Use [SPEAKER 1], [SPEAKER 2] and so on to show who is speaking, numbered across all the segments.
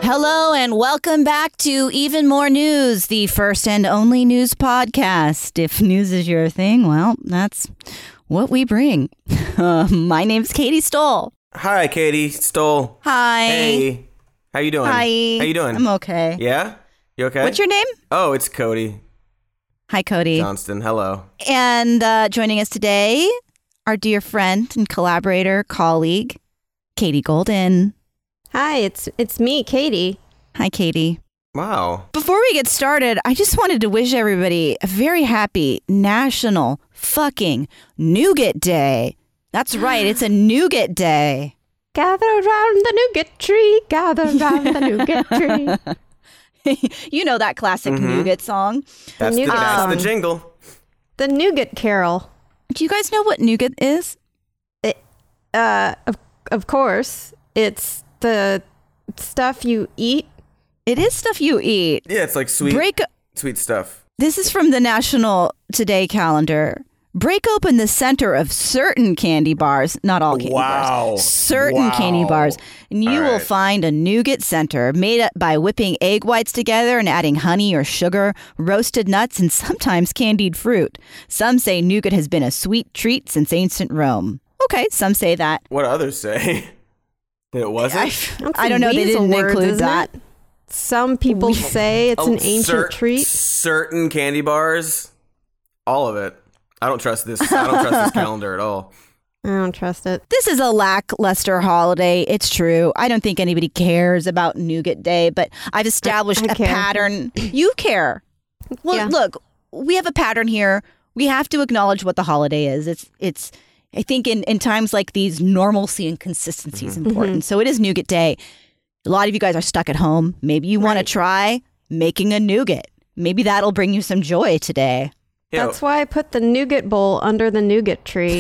[SPEAKER 1] Hello and welcome back to Even More News, the first and only news podcast. If news is your thing, well, that's what we bring. My name's Katie Stoll.
[SPEAKER 2] Hi, Katie Stoll.
[SPEAKER 1] Hi.
[SPEAKER 2] Hey. How you doing?
[SPEAKER 1] Hi.
[SPEAKER 2] How you doing?
[SPEAKER 1] I'm okay.
[SPEAKER 2] Yeah? You okay?
[SPEAKER 1] What's your name?
[SPEAKER 2] Oh, it's Cody
[SPEAKER 1] Hi, Cody.
[SPEAKER 2] Johnston. Hello.
[SPEAKER 1] And joining us today, our dear friend and collaborator, colleague, Katie Golden.
[SPEAKER 3] Hi, it's me, Katie.
[SPEAKER 1] Hi, Katie.
[SPEAKER 2] Wow.
[SPEAKER 1] Before we get started, I just wanted to wish everybody a very happy National Fucking Nougat Day. That's right, it's a Nougat Day.
[SPEAKER 3] Gather around the nougat tree, gather around the nougat tree.
[SPEAKER 1] You know that classic nougat song.
[SPEAKER 2] That's the jingle.
[SPEAKER 3] The nougat carol.
[SPEAKER 1] Do you guys know what nougat is?
[SPEAKER 3] Of course, it's the stuff you eat.
[SPEAKER 1] It is stuff you eat.
[SPEAKER 2] Yeah, it's like sweet stuff.
[SPEAKER 1] This is from the National Today calendar. Break open the center of certain candy bars, not all candy bars, certain candy bars, and you will find a nougat center made up by whipping egg whites together and adding honey or sugar, roasted nuts, and sometimes candied fruit. Some say nougat has been a sweet treat since ancient Rome. Okay, some say that.
[SPEAKER 2] What others say? That it wasn't?
[SPEAKER 1] I don't know. They didn't include that.
[SPEAKER 3] Some people say it's an ancient treat.
[SPEAKER 2] Certain candy bars, all of it. I don't trust this. I don't trust this calendar at all.
[SPEAKER 3] I don't trust it.
[SPEAKER 1] This is a lackluster holiday. It's true. I don't think anybody cares about Nougat Day, but I've established a pattern. You care. Well,
[SPEAKER 3] Yeah.
[SPEAKER 1] Look, we have a pattern here. We have to acknowledge what the holiday is. It's. I think in times like these, normalcy and consistency is important. So it is Nougat Day. A lot of you guys are stuck at home. Maybe you want to try making a nougat. Maybe that'll bring you some joy today.
[SPEAKER 3] That's why I put the nougat bowl under the nougat tree.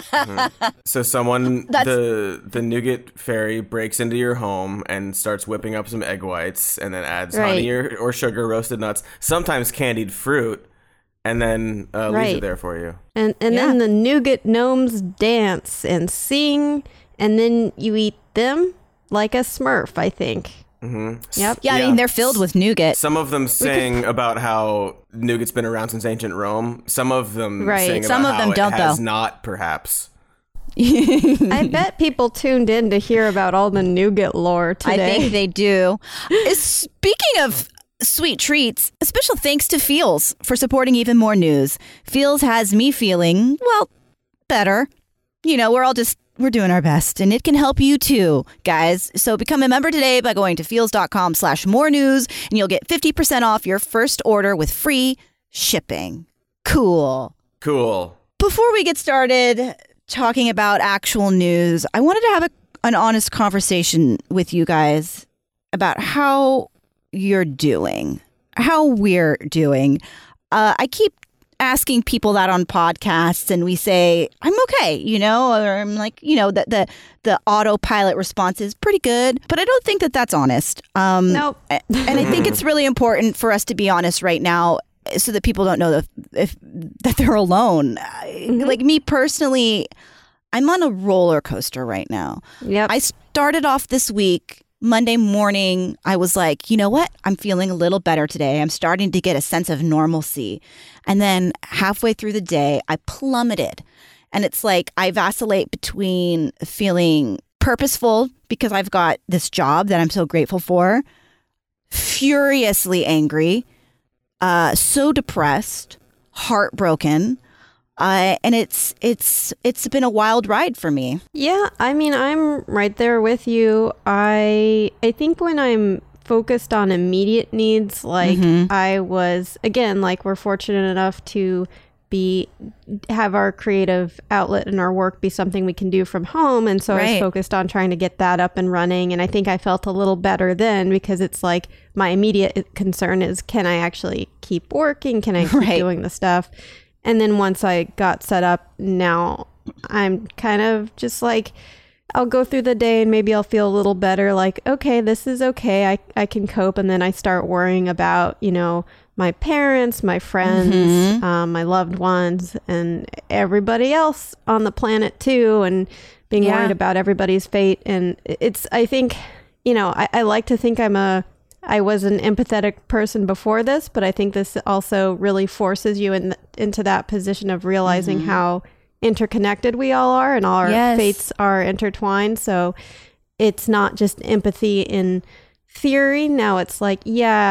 [SPEAKER 2] So someone, the nougat fairy breaks into your home and starts whipping up some egg whites and then adds honey or sugar, roasted nuts, sometimes candied fruit, and then leaves it there for you.
[SPEAKER 3] And then the nougat gnomes dance and sing, and then you eat them like a Smurf, I think. Yep.
[SPEAKER 1] Yeah, I mean, they're filled with nougat.
[SPEAKER 2] Some of them sing about how nougat's been around since ancient Rome. Some of them sing
[SPEAKER 1] Some
[SPEAKER 2] about
[SPEAKER 1] of them
[SPEAKER 2] how
[SPEAKER 1] don't,
[SPEAKER 2] it has
[SPEAKER 1] though.
[SPEAKER 2] not, perhaps.
[SPEAKER 3] I bet people tuned in to hear about all the nougat lore today.
[SPEAKER 1] I think they do. Speaking of sweet treats, a special thanks to Feels for supporting Even More News. Feels has me feeling, well, better. You know, we're doing our best, and it can help you too, guys. So become a member today by going to feels.com/more news, and you'll get 50% off your first order with free shipping. Cool. Before we get started talking about actual news, I wanted to have an honest conversation with you guys about how you're doing, how we're doing. I keep asking people that on podcasts, and we say, I'm okay, you know, or I'm like, you know, the autopilot response is pretty good, but I don't think that that's honest.
[SPEAKER 3] Nope.
[SPEAKER 1] And I think it's really important for us to be honest right now so that people don't know that they're alone. Like me personally, I'm on a roller coaster right now.
[SPEAKER 3] Yep.
[SPEAKER 1] I started off this week, Monday morning, I was like, you know what? I'm feeling a little better today. I'm starting to get a sense of normalcy. And then halfway through the day, I plummeted. And it's like I vacillate between feeling purposeful because I've got this job that I'm so grateful for, furiously angry, so depressed, heartbroken. And it's been a wild ride for me.
[SPEAKER 3] Yeah, I mean, I'm right there with you. I think when I'm focused on immediate needs, like I was, again, like we're fortunate enough to have our creative outlet and our work be something we can do from home. And so I was focused on trying to get that up and running. And I think I felt a little better then because it's like my immediate concern is, can I actually keep working? Can I keep doing the stuff? And then once I got set up, now I'm kind of just like, I'll go through the day and maybe I'll feel a little better. Like, okay, this is okay. I can cope. And then I start worrying about, you know, my parents, my friends, my loved ones, and everybody else on the planet too. And being worried about everybody's fate. And I think I like to think I was an empathetic person before this, but I think this also really forces you into that position of realizing how interconnected we all are, and all our fates are intertwined. So it's not just empathy in theory. Now it's like,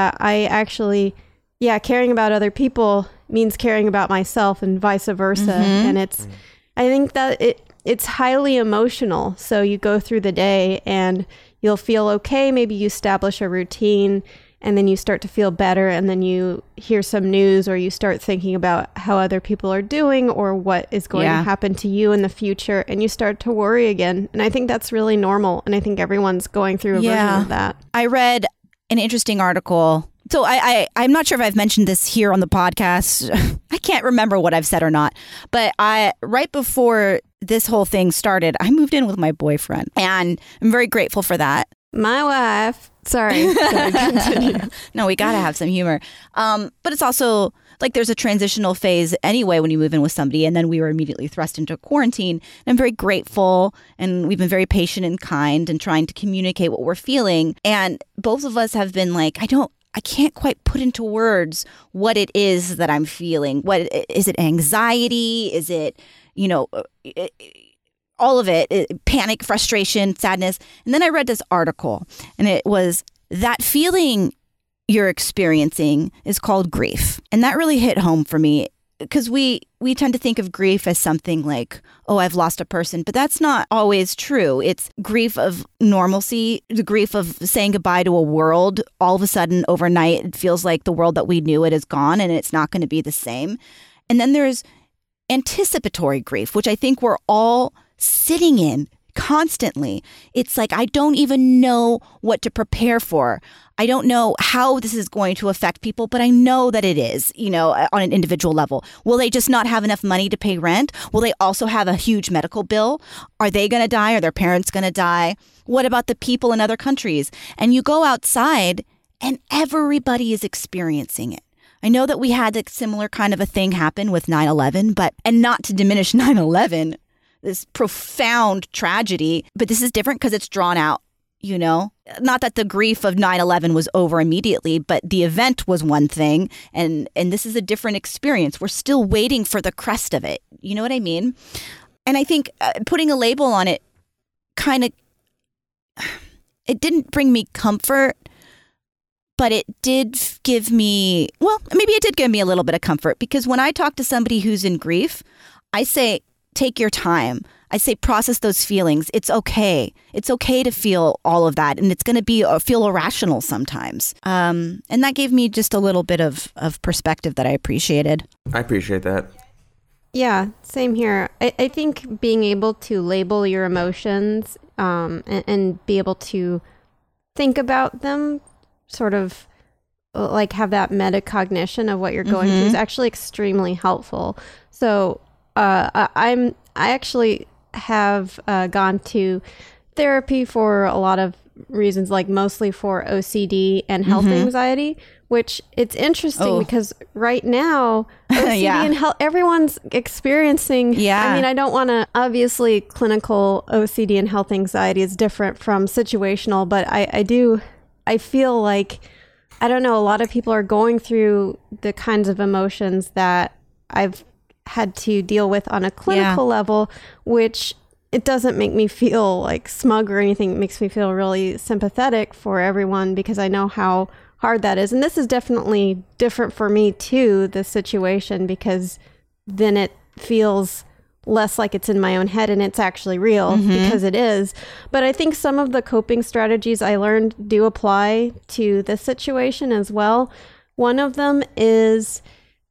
[SPEAKER 3] caring about other people means caring about myself, and vice versa. And I think that it's highly emotional. So you go through the day and you'll feel okay. Maybe you establish a routine, and then you start to feel better, and then you hear some news, or you start thinking about how other people are doing, or what is going to happen to you in the future, and you start to worry again. And I think that's really normal, and I think everyone's going through a version of that.
[SPEAKER 1] I read an interesting article. So I'm not sure if I've mentioned this here on the podcast. I can't remember what I've said or not. But right before this whole thing started, I moved in with my boyfriend, and I'm very grateful for that.
[SPEAKER 3] My wife. Sorry, continue.
[SPEAKER 1] No, we got to have some humor. But it's also like there's a transitional phase anyway when you move in with somebody, and then we were immediately thrust into quarantine. And I'm very grateful, and we've been very patient and kind and trying to communicate what we're feeling. And both of us have been like, I can't quite put into words what it is that I'm feeling. What is it? Anxiety? Is it, all of it, panic, frustration, sadness. And then I read this article, and it was that feeling you're experiencing is called grief. And that really hit home for me, because we tend to think of grief as something like, oh, I've lost a person, but that's not always true. It's grief of normalcy, the grief of saying goodbye to a world. All of a sudden, overnight, it feels like the world that we knew it is gone, and it's not going to be the same. And then there's anticipatory grief, which I think we're all sitting in constantly. It's like, I don't even know what to prepare for. I don't know how this is going to affect people, but I know that it is, on an individual level. Will they just not have enough money to pay rent? Will they also have a huge medical bill? Are they going to die? Are their parents going to die? What about the people in other countries? And you go outside and everybody is experiencing it. I know that we had a similar kind of a thing happen with 9/11, and not to diminish 9/11, this profound tragedy, but this is different because it's drawn out, Not that the grief of 9/11 was over immediately, but the event was one thing, and this is a different experience. We're still waiting for the crest of it. You know what I mean? And I think putting a label on it it didn't bring me comfort, but it did give me, maybe it did give me a little bit of comfort, because when I talk to somebody who's in grief, I say, take your time. I say, process those feelings. It's okay. It's okay to feel all of that. And it's going to feel irrational sometimes. And that gave me just a little bit of perspective that I appreciated.
[SPEAKER 2] I appreciate that.
[SPEAKER 3] Yeah, same here. I think being able to label your emotions and be able to think about them, sort of like have that metacognition of what you're going through, is actually extremely helpful. So I actually have gone to therapy for a lot of reasons, like mostly for OCD and health anxiety, which it's interesting because right now OCD and health, everyone's experiencing. I mean, I don't want to, obviously clinical OCD and health anxiety is different from situational, but I feel like, I don't know, a lot of people are going through the kinds of emotions that I've had to deal with on a clinical level, which it doesn't make me feel like smug or anything. It makes me feel really sympathetic for everyone, because I know how hard that is. And this is definitely different for me too, the situation, because then it feels less like it's in my own head and it's actually real, because it is. But I think some of the coping strategies I learned do apply to this situation as well. One of them is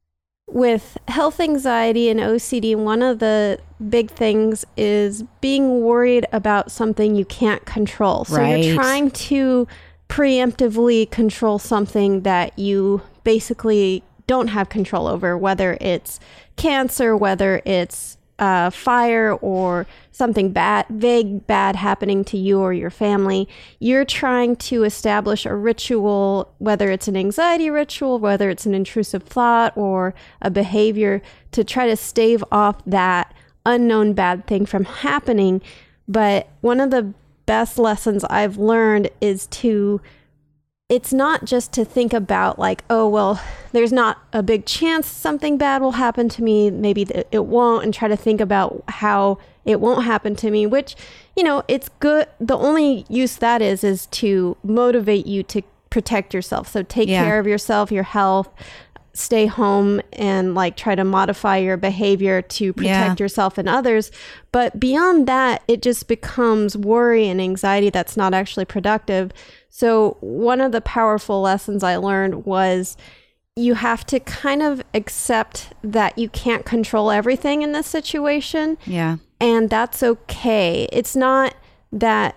[SPEAKER 3] with health anxiety and OCD. One of the big things is being worried about something you can't control. So you're trying to preemptively control something that you basically don't have control over, whether it's cancer, whether it's fire, or something vague bad happening to you or your family. You're trying to establish a ritual, whether it's an anxiety ritual, whether it's an intrusive thought or a behavior, to try to stave off that unknown bad thing from happening. But one of the best lessons I've learned is it's not just to think about like, oh, well, there's not a big chance something bad will happen to me. Maybe it won't, and try to think about how it won't happen to me, which, it's good. The only use that is to motivate you to protect yourself. So take care of yourself, your health, stay home, and like try to modify your behavior to protect yourself and others. But beyond that, it just becomes worry and anxiety that's not actually productive. So one of the powerful lessons I learned was you have to kind of accept that you can't control everything in this situation.
[SPEAKER 1] Yeah.
[SPEAKER 3] And that's okay. It's not that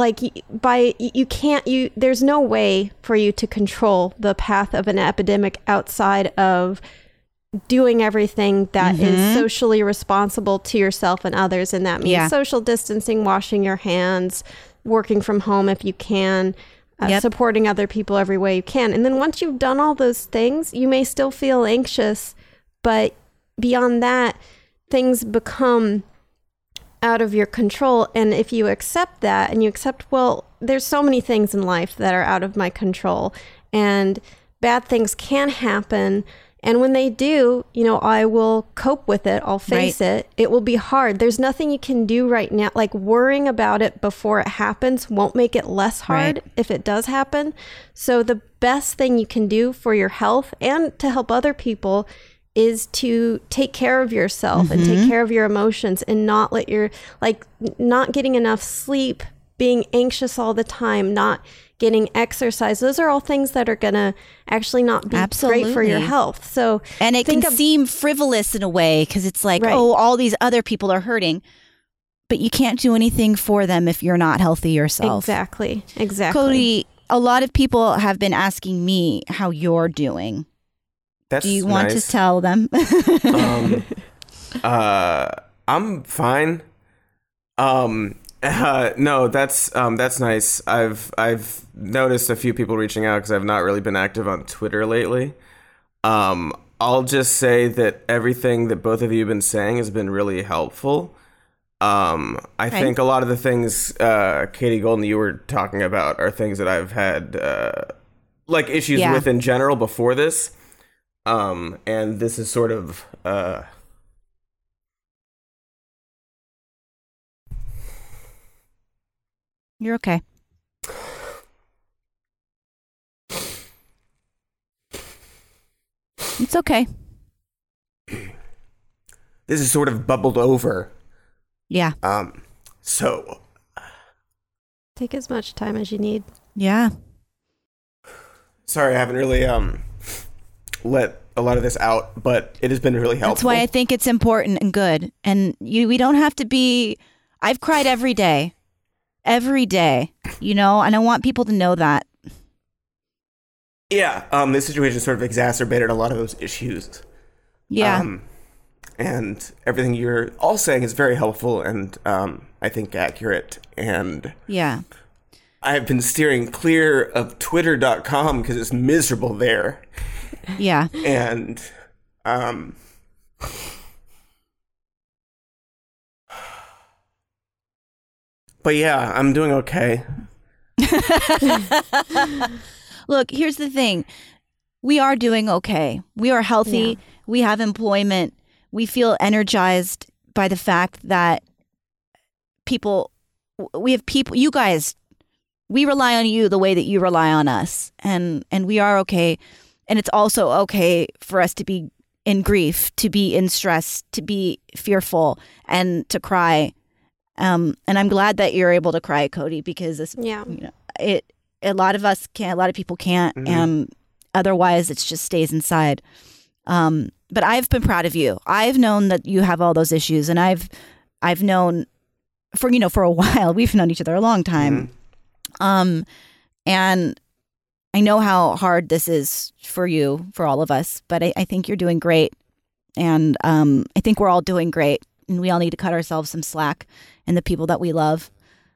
[SPEAKER 3] there's no way for you to control the path of an epidemic outside of doing everything that is socially responsible to yourself and others. And that means social distancing, washing your hands, working from home if you can, supporting other people every way you can. And then once you've done all those things, you may still feel anxious, but beyond that, things become out of your control. And if you accept that and you accept, well, there's so many things in life that are out of my control and bad things can happen. And when they do, I will cope with it. I'll face it. It will be hard. There's nothing you can do right now. Like worrying about it before it happens won't make it less hard if it does happen. So the best thing you can do for your health and to help other people is to take care of yourself and take care of your emotions and not let not getting enough sleep, being anxious all the time, not getting exercise. Those are all things that are going to actually not be great for your health. So,
[SPEAKER 1] and it can seem frivolous in a way because it's like, oh, all these other people are hurting, but you can't do anything for them if you're not healthy yourself.
[SPEAKER 3] Exactly.
[SPEAKER 1] Cody, a lot of people have been asking me how you're doing. Do you want to tell them?
[SPEAKER 2] I'm fine. No, that's nice. I've noticed a few people reaching out because I've not really been active on Twitter lately. I'll just say that everything that both of you have been saying has been really helpful. I think a lot of the things Katie Golden you were talking about are things that I've had issues with in general before this. And this is sort of
[SPEAKER 1] You're okay. It's okay.
[SPEAKER 2] This is sort of bubbled over.
[SPEAKER 1] Yeah.
[SPEAKER 2] So
[SPEAKER 3] take as much time as you need.
[SPEAKER 1] Yeah.
[SPEAKER 2] Sorry, I haven't really let a lot of this out, but it has been really helpful.
[SPEAKER 1] That's why I think it's important and good. And we don't have to be. I've cried every day, and I want people to know that.
[SPEAKER 2] Yeah, this situation sort of exacerbated a lot of those issues.
[SPEAKER 1] Yeah.
[SPEAKER 2] And everything you're all saying is very helpful and I think accurate. And
[SPEAKER 1] yeah,
[SPEAKER 2] I have been steering clear of Twitter.com because it's miserable there.
[SPEAKER 1] Yeah.
[SPEAKER 2] And but yeah, I'm doing okay.
[SPEAKER 1] Look, here's the thing. We are doing okay. We are healthy. Yeah. We have employment. We feel energized by the fact that we have people, you guys, we rely on you the way that you rely on us. And we are okay. And it's also okay for us to be in grief, to be in stress, to be fearful, and to cry. And I'm glad that you're able to cry, Cody, because a lot of us can't, a lot of people can't, and otherwise it just stays inside. But I've been proud of you. I've known that you have all those issues, and I've known for a while. We've known each other a long time. And I know how hard this is for you, for all of us, but I think you're doing great. And I think we're all doing great, and we all need to cut ourselves some slack and the people that we love.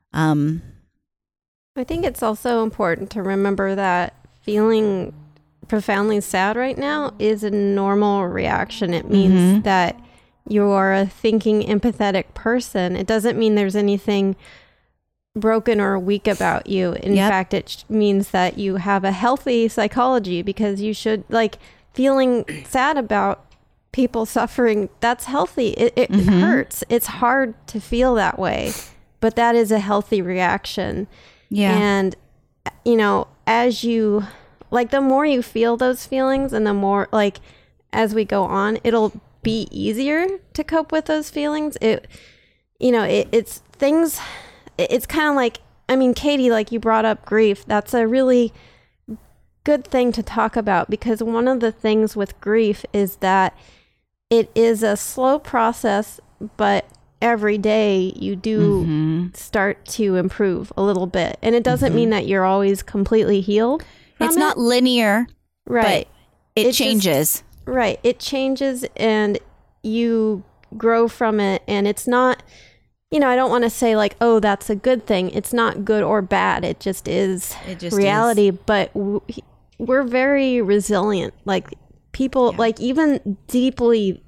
[SPEAKER 3] I think it's also important to remember that feeling profoundly sad right now is a normal reaction. It means that you're a thinking, empathetic person. It doesn't mean there's anything broken or weak about you. In fact, it means that you have a healthy psychology, because you should, like, feeling sad about people suffering, that's healthy. It hurts. It's hard to feel that way, but that is a healthy reaction. Yeah. And, you know, as you, like, the more you feel those feelings, and the more, like, as we go on, it'll be easier to cope with those feelings. It's things, it's kind of like, I mean, Katie, like, you brought up grief. That's a really good thing to talk about, because one of the things with grief is that it is a slow process, but every day you do start to improve a little bit. And it doesn't mean that you're always completely healed from
[SPEAKER 1] It's not linear,
[SPEAKER 3] right?
[SPEAKER 1] But it changes.
[SPEAKER 3] Right. It changes, and you grow from it. And it's not, you know, I don't want to say like, oh, that's a good thing. It's not good or bad. It just is reality. But we're very resilient. Like, people, like, even deeply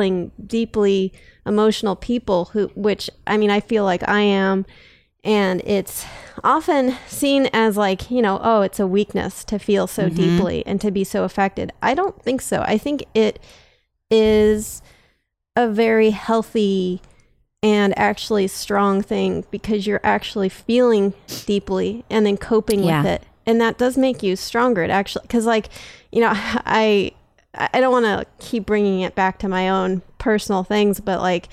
[SPEAKER 3] emotional people which, I mean, I feel like I am, and it's often seen as like, you know, oh, it's a weakness to feel so deeply and to be so affected. I don't think so. I think it is a very healthy and actually strong thing, because you're actually feeling deeply and then coping with it. And that does make you stronger. It actually, because, like, you know, I don't want to keep bringing it back to my own personal things, but like,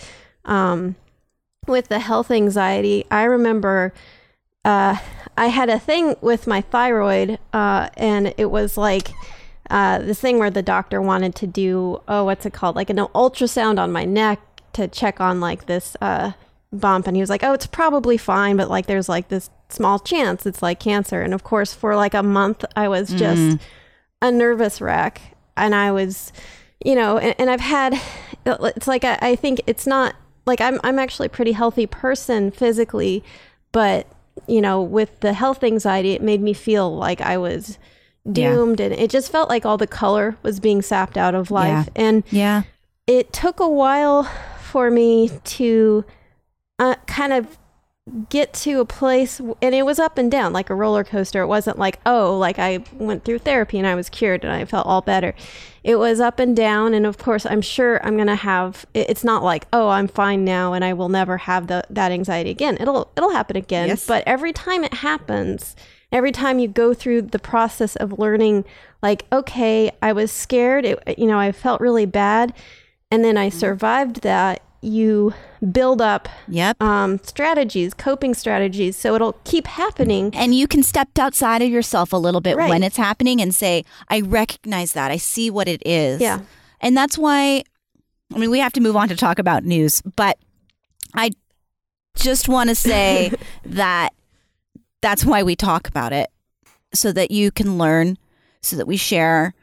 [SPEAKER 3] with the health anxiety, I remember, I had a thing with my thyroid, and it was like, this thing where the doctor wanted to do, what's it called? Like an ultrasound on my neck to check on like this, bump. And he was like, oh, it's probably fine, but like, there's like this small chance it's like cancer. And of course, for like a month, I was just a nervous wreck. And I was, you know, and I've had, it's like, I think it's not like, I'm actually a pretty healthy person physically, but, you know, with the health anxiety, it made me feel like I was doomed, and it just felt like all the color was being sapped out of life. And it took a while for me to kind of get to a place, and it was up and down like a roller coaster. It wasn't like, oh, like I went through therapy and I was cured and I felt all better. It was up and down, and of course I'm sure I'm gonna have, it's not like, oh, I'm fine now and I will never have that anxiety again. It'll happen again. But every time it happens, every time you go through the process of learning, like, okay, I was scared, I felt really bad, and then I survived that, you build up strategies, coping strategies, so it'll keep happening.
[SPEAKER 1] And you can step outside of yourself a little bit when it's happening and say, I recognize that. I see what it is. Yeah. And that's why, I mean, we have to move on to talk about news, but I just want to say that that's why we talk about it, so that you can learn, so that we share,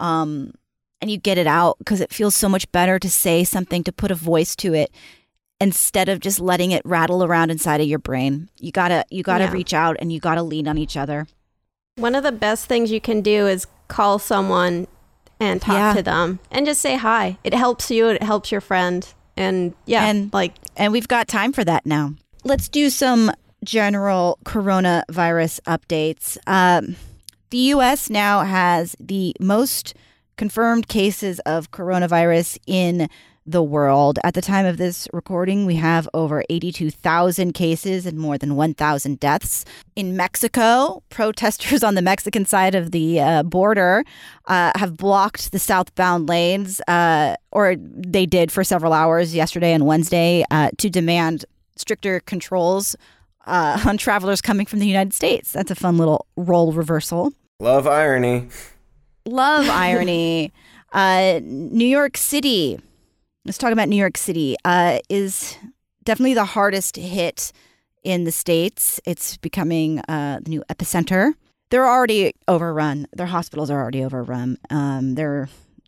[SPEAKER 1] and you get it out, because it feels so much better to say something, to put a voice to it, instead of just letting it rattle around inside of your brain. You gotta reach out, and you gotta lean on each other.
[SPEAKER 3] One of the best things you can do is call someone and talk to them and just say hi. It helps you. It helps your friend. And
[SPEAKER 1] and we've got time for that now. Let's do some general coronavirus updates. The U.S. now has the most confirmed cases of coronavirus in the world. At the time of this recording, we have over 82,000 cases and more than 1,000 deaths. In Mexico, protesters on the Mexican side of the border have blocked the southbound lanes, or they did for several hours yesterday and Wednesday, to demand stricter controls on travelers coming from the United States. That's a fun little role reversal.
[SPEAKER 2] Love irony.
[SPEAKER 1] Love irony. New York City. Let's talk about New York City. Is definitely the hardest hit in the States. It's becoming the new epicenter. They're already overrun. Their hospitals are already overrun. They're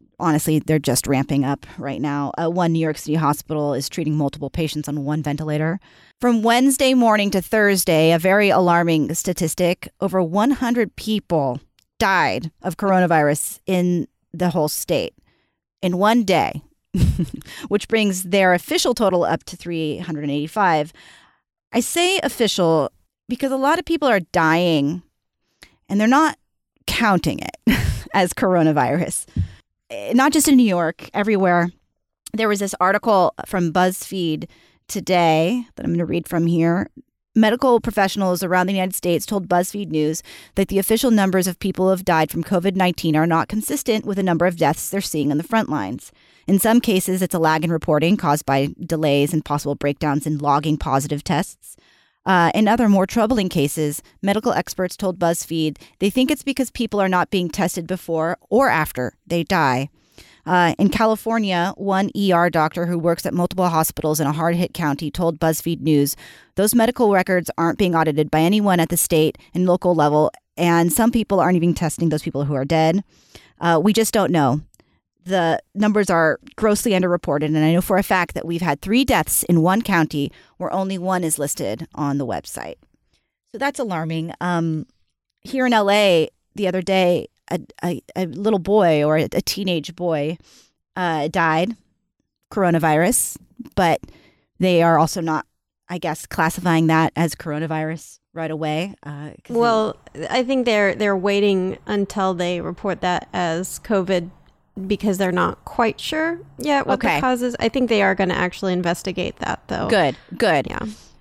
[SPEAKER 1] just ramping up right now. One New York City hospital is treating multiple patients on one ventilator. From Wednesday morning to Thursday, a very alarming statistic, over 100 people died of coronavirus in the whole state in one day, which brings their official total up to 385. I say official because a lot of people are dying and they're not counting it as coronavirus. Not just in New York, everywhere. There was this article from BuzzFeed today that I'm going to read from here. Medical professionals around the United States told BuzzFeed News that the official numbers of people who have died from COVID-19 are not consistent with the number of deaths they're seeing on the front lines. In some cases, it's a lag in reporting caused by delays and possible breakdowns in logging positive tests. In other more troubling cases, medical experts told BuzzFeed they think it's because people are not being tested before or after they die. In California, one ER doctor who works at multiple hospitals in a hard-hit county told BuzzFeed News those medical records aren't being audited by anyone at the state and local level, and some people aren't even testing those people who are dead. We just don't know. The numbers are grossly underreported, and I know for a fact that we've had 3 deaths in one county where only one is listed on the website. So that's alarming. Here in LA the other day, a little boy or a teenage boy died, coronavirus, but they are also not, I guess, classifying that as coronavirus right away.
[SPEAKER 3] Well, I think they're waiting until they report that as COVID because they're not quite sure yet what the cause is. I think they are going to actually investigate that, though.
[SPEAKER 1] Good.
[SPEAKER 3] Yeah.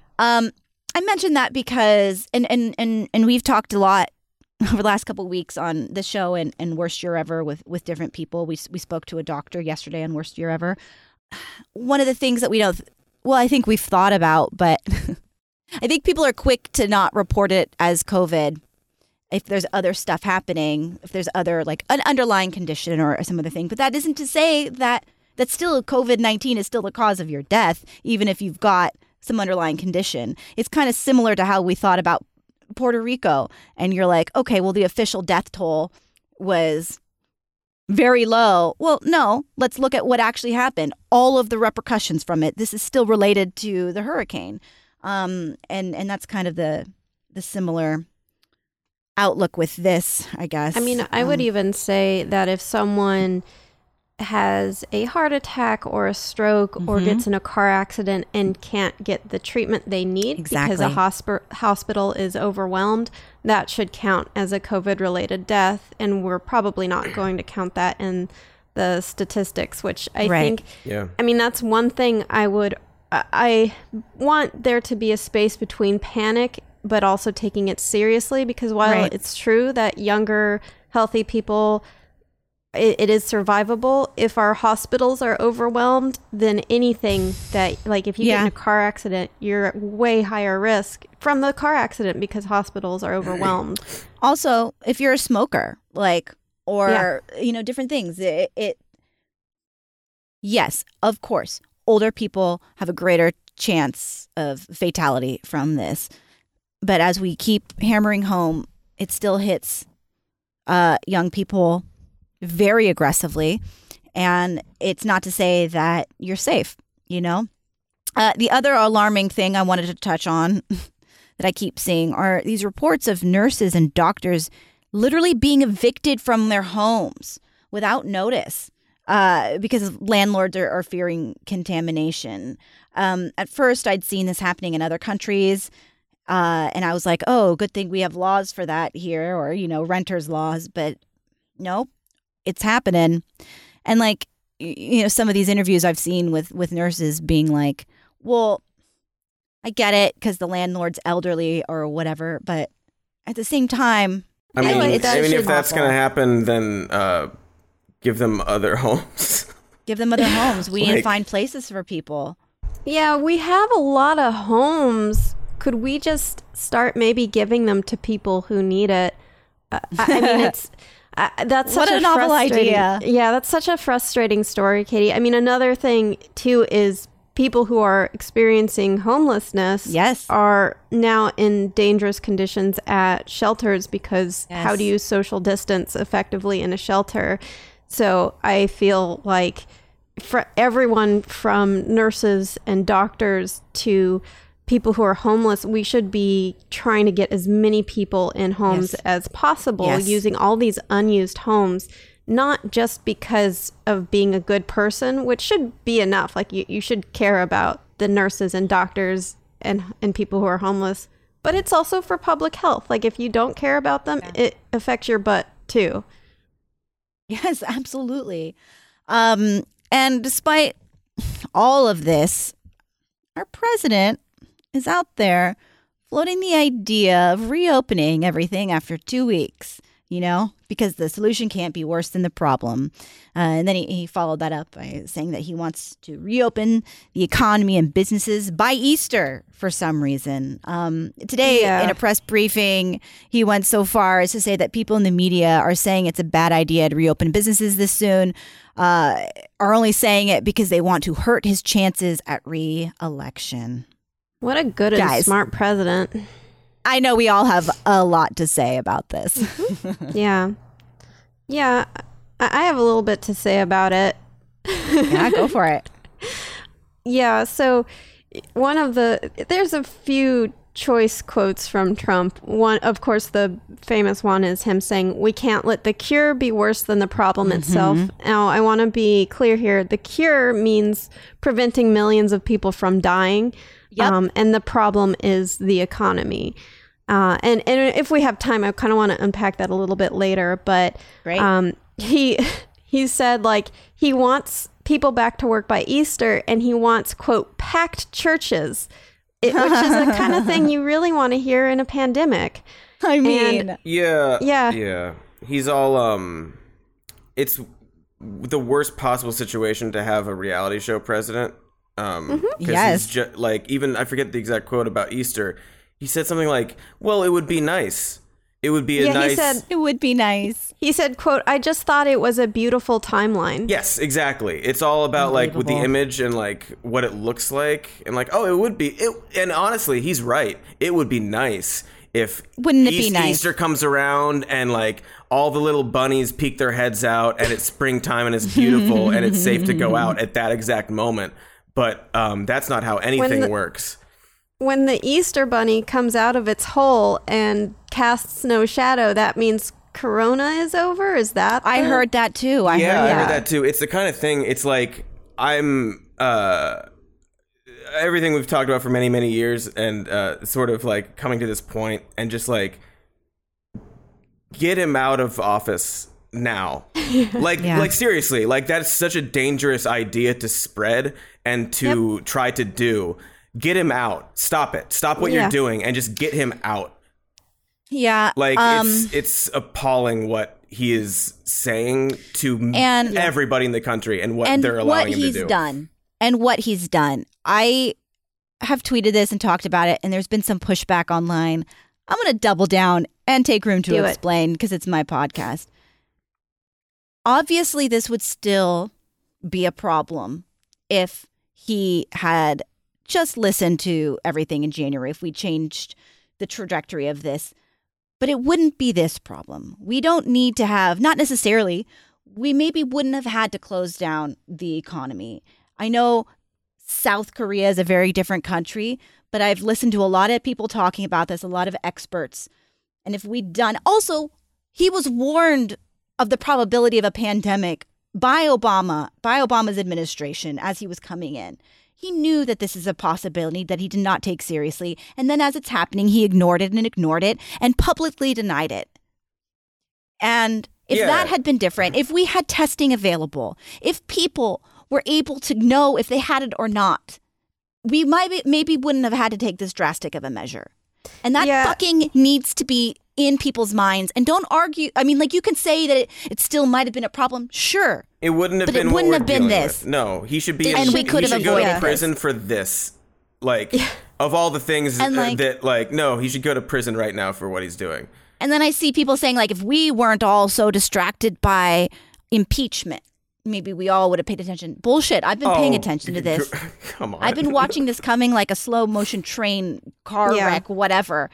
[SPEAKER 1] I mentioned that because, and we've talked a lot over the last couple of weeks on the show and Worst Year Ever with different people. We spoke to a doctor yesterday on Worst Year Ever. One of the things that we don't, I think we've thought about, but I think people are quick to not report it as COVID if there's other stuff happening, if there's other like an underlying condition or some other thing. But that isn't to say that still COVID-19 is still the cause of your death, even if you've got some underlying condition. It's kind of similar to how we thought about Puerto Rico, and you're like, okay, well, the official death toll was very low. Well, no, let's look at what actually happened. All of the repercussions from it. This is still related to the hurricane, and that's kind of the similar outlook with this, I guess.
[SPEAKER 3] I mean, I would even say that if someone has a heart attack or a stroke or gets in a car accident and can't get the treatment they need because a hospital is overwhelmed, that should count as a COVID-related death. And we're probably not going to count that in the statistics, which I think, I mean, that's one thing I want there to be a space between panic but also taking it seriously, because while it's true that younger, healthy people, it is survivable. If our hospitals are overwhelmed, then anything that, like if you get in a car accident, you're at way higher risk from the car accident because hospitals are overwhelmed.
[SPEAKER 1] Also, if you're a smoker, different things, yes, of course, older people have a greater chance of fatality from this. But as we keep hammering home, it still hits young people very aggressively. And it's not to say that you're safe, you know? The other alarming thing I wanted to touch on that I keep seeing are these reports of nurses and doctors literally being evicted from their homes without notice because landlords are fearing contamination. At first, I'd seen this happening in other countries. And I was like, oh, good thing we have laws for that here, or, renters laws. But no, it's happening. And some of these interviews I've seen with nurses being like, well, I get it because the landlord's elderly or whatever. But at the same time,
[SPEAKER 2] I mean, if that's going to happen, then give them other homes.
[SPEAKER 1] Give them other homes. We need to find places for people.
[SPEAKER 3] Yeah, we have a lot of homes. Could we just start maybe giving them to people who need it? I mean, it's that's such a
[SPEAKER 1] novel idea.
[SPEAKER 3] Yeah, that's such a frustrating story, Katie. I mean, another thing too is people who are experiencing homelessness are now in dangerous conditions at shelters because how do you social distance effectively in a shelter? So I feel like for everyone from nurses and doctors to people who are homeless, we should be trying to get as many people in homes as possible, using all these unused homes, not just because of being a good person, which should be enough. Like you should care about the nurses and doctors and people who are homeless, but it's also for public health. Like, if you don't care about them, it affects your butt too.
[SPEAKER 1] Yes, absolutely. And despite all of this, our president is out there floating the idea of reopening everything after 2 weeks, because the solution can't be worse than the problem. And then he followed that up by saying that he wants to reopen the economy and businesses by Easter for some reason. Today, in a press briefing, he went so far as to say that people in the media are saying it's a bad idea to reopen businesses this soon, are only saying it because they want to hurt his chances at re-election.
[SPEAKER 3] What a good and smart president.
[SPEAKER 1] I know we all have a lot to say about this.
[SPEAKER 3] Yeah. I have a little bit to say about it.
[SPEAKER 1] Yeah, go for it.
[SPEAKER 3] Yeah, so there's a few choice quotes from Trump. One, of course, the famous one is him saying, "We can't let the cure be worse than the problem itself." Now, I want to be clear here. The cure means preventing millions of people from dying. Yep. And the problem is the economy. And if we have time, I kind of want to unpack that a little bit later. But he said, like, he wants people back to work by Easter, and he wants, quote, packed churches, which is the kind of thing you really want to hear in a pandemic.
[SPEAKER 1] I mean,
[SPEAKER 2] yeah. He's all it's the worst possible situation to have a reality show president.
[SPEAKER 1] Yes.
[SPEAKER 2] He's even I forget the exact quote about Easter. He said something like, "Well, it would be nice. It would be
[SPEAKER 3] he said,
[SPEAKER 1] it would be nice."
[SPEAKER 3] He said, quote, "I just thought it was a beautiful timeline."
[SPEAKER 2] Yes, exactly. It's all about with the image and what it looks like, and it would be. And honestly, he's right. It would be nice if Easter comes around and all the little bunnies peek their heads out and it's springtime and it's beautiful and it's safe to go out at that exact moment. But that's not how anything works.
[SPEAKER 3] When the Easter bunny comes out of its hole and casts no shadow, that means Corona is over? Is that?
[SPEAKER 1] I heard that too.
[SPEAKER 2] I heard that too. It's the kind of thing, it's I'm everything we've talked about for many, many years and sort of coming to this point and just get him out of office now. Seriously, that's such a dangerous idea to spread and to try to do. Get him out. Stop it. Stop what you're doing and just get him out.
[SPEAKER 1] Yeah.
[SPEAKER 2] It's appalling what he is saying to everybody in the country and what they're allowing him to do.
[SPEAKER 1] And what he's done. I have tweeted this and talked about it, and there's been some pushback online. I'm going to double down and take room to explain because it's my podcast. Obviously, this would still be a problem if he had just listened to everything in January, if we changed the trajectory of this. But it wouldn't be this problem. We don't need to have, not necessarily, we maybe wouldn't have had to close down the economy. I know South Korea is a very different country, but I've listened to a lot of people talking about this, a lot of experts. And if we'd done, also, he was warned of the probability of a pandemic by Obama's administration as he was coming in. He knew that this is a possibility that he did not take seriously. And then as it's happening, he ignored it and publicly denied it. And if that had been different, if we had testing available, if people were able to know if they had it or not, we maybe wouldn't have had to take this drastic of a measure. And that fucking needs to be in people's minds. And don't argue. I mean, you can say that it still might have been a problem. Sure.
[SPEAKER 2] It wouldn't have been what we're dealing with. No, he should be
[SPEAKER 1] and we could have avoided
[SPEAKER 2] go to prison for this. Of all the things no, he should go to prison right now for what he's doing.
[SPEAKER 1] And then I see people saying if we weren't all so distracted by impeachment, maybe we all would have paid attention. Bullshit. I've been paying attention to this.
[SPEAKER 2] Come on.
[SPEAKER 1] I've been watching this coming like a slow motion train, car wreck, whatever,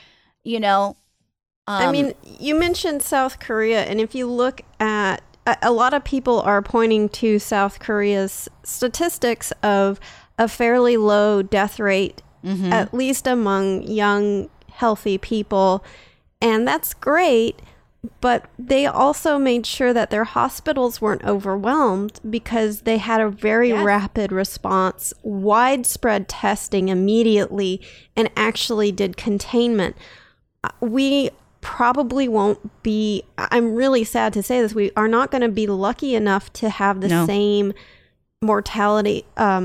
[SPEAKER 3] I mean, you mentioned South Korea, and if you look at, a lot of people are pointing to South Korea's statistics of a fairly low death rate, at least among young, healthy people. And that's great. But they also made sure that their hospitals weren't overwhelmed because they had a very rapid response, widespread testing immediately, and actually did containment. We probably won't be, I'm really sad to say this, we are not going to be lucky enough to have the same fatality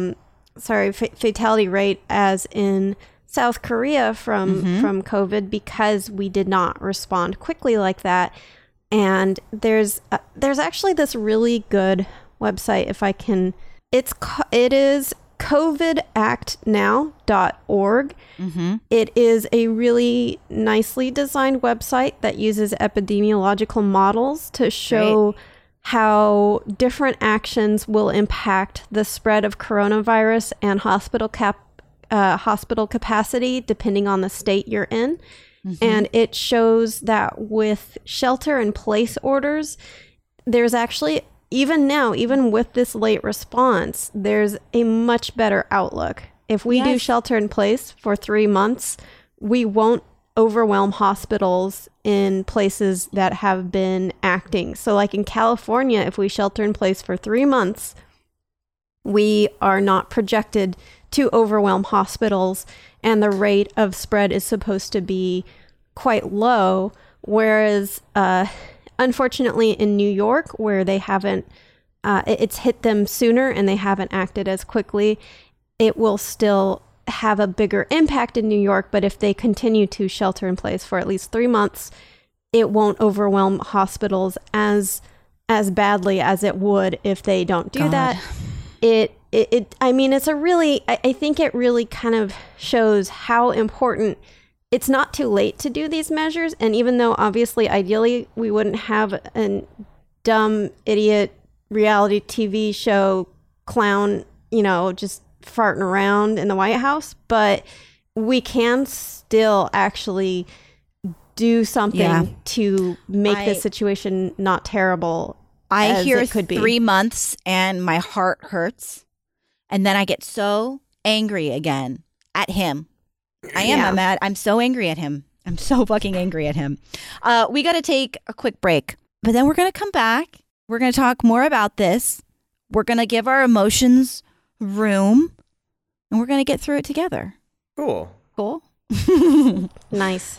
[SPEAKER 3] rate as in South Korea from COVID, because we did not respond quickly like that. And there's actually this really good website, if I can, it is covidactnow.org. It is a really nicely designed website that uses epidemiological models to show how different actions will impact the spread of coronavirus and hospital capacity depending on the state you're in. And it shows that with shelter in place orders, there's actually, even now, even with this late response, there's a much better outlook. If we do shelter in place for 3 months, we won't overwhelm hospitals in places that have been acting. So like in California, if we shelter in place for 3 months, we are not projected to overwhelm hospitals, and the rate of spread is supposed to be quite low. Whereas, unfortunately, in New York, where they haven't, it's hit them sooner and they haven't acted as quickly, it will still have a bigger impact in New York. But if they continue to shelter in place for at least 3 months, it won't overwhelm hospitals as badly as it would if they don't do that. I mean, it's a really, I think it really kind of shows how important it's not too late to do these measures. And even though obviously, ideally, we wouldn't have a dumb idiot reality TV show clown, just farting around in the White House, but we can still actually do something to make this situation not terrible.
[SPEAKER 1] I hear
[SPEAKER 3] it could be
[SPEAKER 1] 3 months and my heart hurts. And then I get so angry again at him. I'm mad. I'm so angry at him. I'm so fucking angry at him. We got to take a quick break, but then we're going to come back. We're going to talk more about this. We're going to give our emotions room, and we're going to get through it together.
[SPEAKER 2] Cool.
[SPEAKER 3] Nice.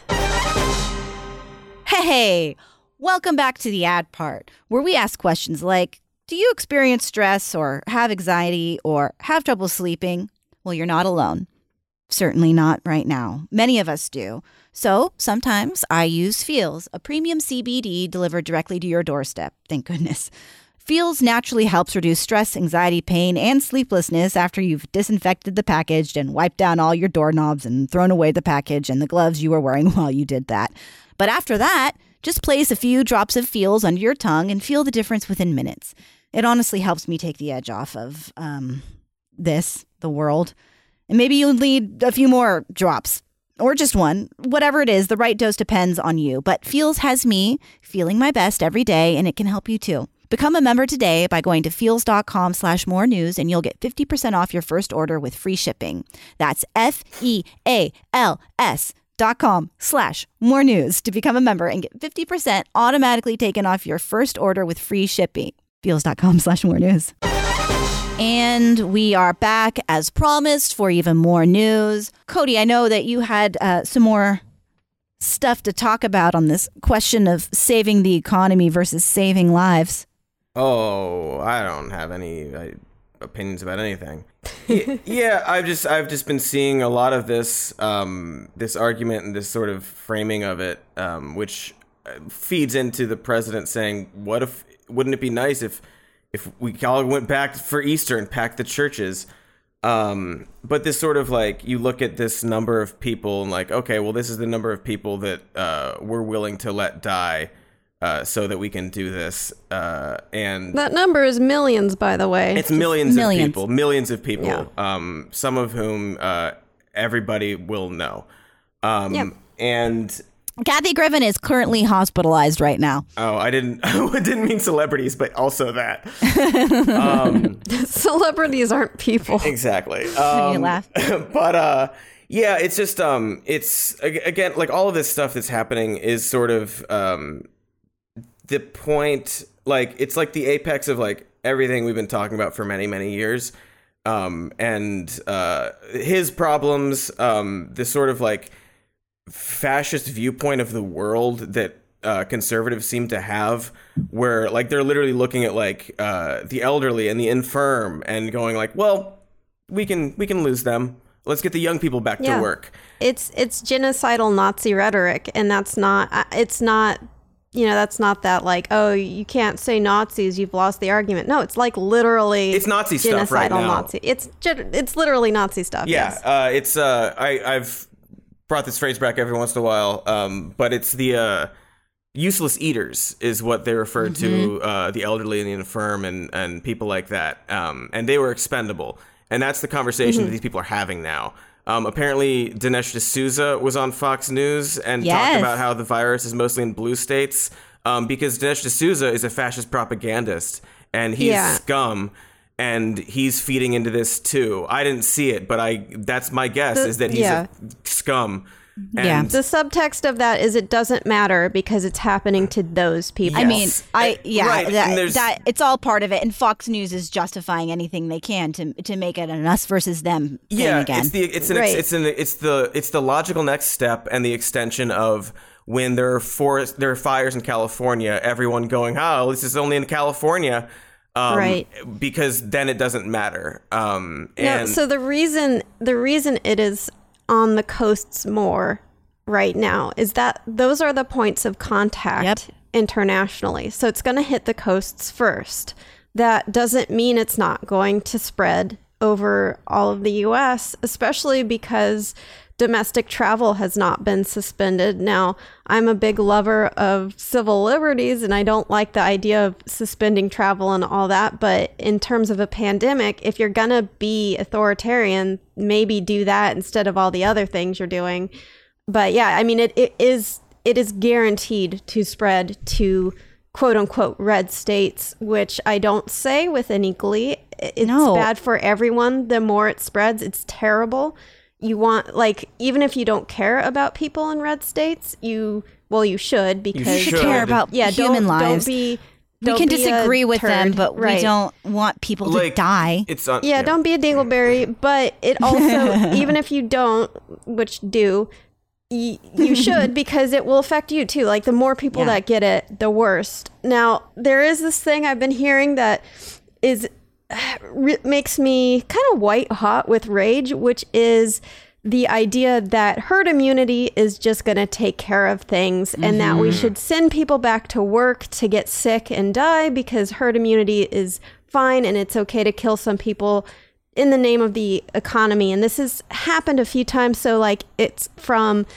[SPEAKER 1] Hey, welcome back to the ad part, where we ask questions like, do you experience stress or have anxiety or have trouble sleeping? Well, you're not alone. Certainly not right now. Many of us do. So sometimes I use Feals, a premium CBD delivered directly to your doorstep. Thank goodness. Feals naturally helps reduce stress, anxiety, pain, and sleeplessness after you've disinfected the package and wiped down all your doorknobs and thrown away the package and the gloves you were wearing while you did that. But after that, just place a few drops of Feals under your tongue and feel the difference within minutes. It honestly helps me take the edge off of the world. And maybe you'll need a few more drops or just one. Whatever it is, the right dose depends on you. But Feals has me feeling my best every day, and it can help you too. Become a member today by going to feals.com/more news, and you'll get 50% off your first order with free shipping. That's FEALS.com/more news to become a member and get 50% automatically taken off your first order with free shipping. Feals.com/more news. And we are back as promised for even more news. Cody, I know that you had some more stuff to talk about on this question of saving the economy versus saving lives.
[SPEAKER 2] Oh, I don't have any opinions about anything. Yeah, I've just been seeing a lot of this this argument and this sort of framing of it, which feeds into the president saying, wouldn't it be nice if we all went back for Easter and packed the churches? But this sort of like, you look at this number of people and like, okay, well, this is the number of people that we're willing to let die so that we can do this. And
[SPEAKER 3] that number is millions, by the way.
[SPEAKER 2] It's millions of people. Yeah. Some of whom everybody will know. And
[SPEAKER 1] Kathy Griffin is currently hospitalized right now.
[SPEAKER 2] Oh, I didn't mean celebrities, but also that.
[SPEAKER 3] Celebrities aren't people.
[SPEAKER 2] Exactly.
[SPEAKER 1] You laugh.
[SPEAKER 2] But yeah, it's just it's again, like all of this stuff that's happening is sort of the point, like, it's like the apex of like everything we've been talking about for many, many years. And his problems, this sort of like fascist viewpoint of the world that conservatives seem to have, where like they're literally looking at like the elderly and the infirm and going like, well, we can lose them. Let's get the young people back to work.
[SPEAKER 3] It's genocidal Nazi rhetoric, and that's not that's not that like, oh, you can't say Nazis, you've lost the argument. No, it's like literally
[SPEAKER 2] it's Nazi stuff right now.
[SPEAKER 3] Nazi. It's literally Nazi stuff.
[SPEAKER 2] Yeah, yes. I've brought this phrase back every once in a while, but it's the useless eaters is what they referred to the elderly and the infirm and people like that, and they were expendable. And that's the conversation that these people are having now. Apparently, Dinesh D'Souza was on Fox News and talked about how the virus is mostly in blue states because Dinesh D'Souza is a fascist propagandist and he's scum and he's feeding into this too. I didn't see it, but that's my guess is that he's a scum. And
[SPEAKER 3] the subtext of that is it doesn't matter because it's happening to those people.
[SPEAKER 2] Yes.
[SPEAKER 1] I mean, that it's all part of it, and Fox News is justifying anything they can to make it an us versus them thing again.
[SPEAKER 2] It's the logical next step and the extension of when there are fires in California, everyone going, oh, this is only in California. Because then it doesn't matter.
[SPEAKER 3] So the reason it is on the coasts more right now is that those are the points of contact internationally. So it's going to hit the coasts first. That doesn't mean it's not going to spread over all of the US, especially because domestic travel has not been suspended. Now, I'm a big lover of civil liberties and I don't like the idea of suspending travel and all that. But in terms of a pandemic, if you're going to be authoritarian, maybe do that instead of all the other things you're doing. But yeah, I mean, it is guaranteed to spread to quote unquote red states, which I don't say with any glee. It's bad for everyone. The more it spreads, it's terrible. You want, like, even if you don't care about people in red states, you should, because
[SPEAKER 1] you should care about human lives. We can disagree with them, but we don't want people to die.
[SPEAKER 3] Don't be a dingleberry, but it also, even if you don't, which do, you should, because it will affect you too. Like, the more people that get it, the worse. Now, there is this thing I've been hearing that makes me kind of white hot with rage, which is the idea that herd immunity is just going to take care of things and that we should send people back to work to get sick and die because herd immunity is fine and it's okay to kill some people in the name of the economy. And this has happened a few times. So like it's from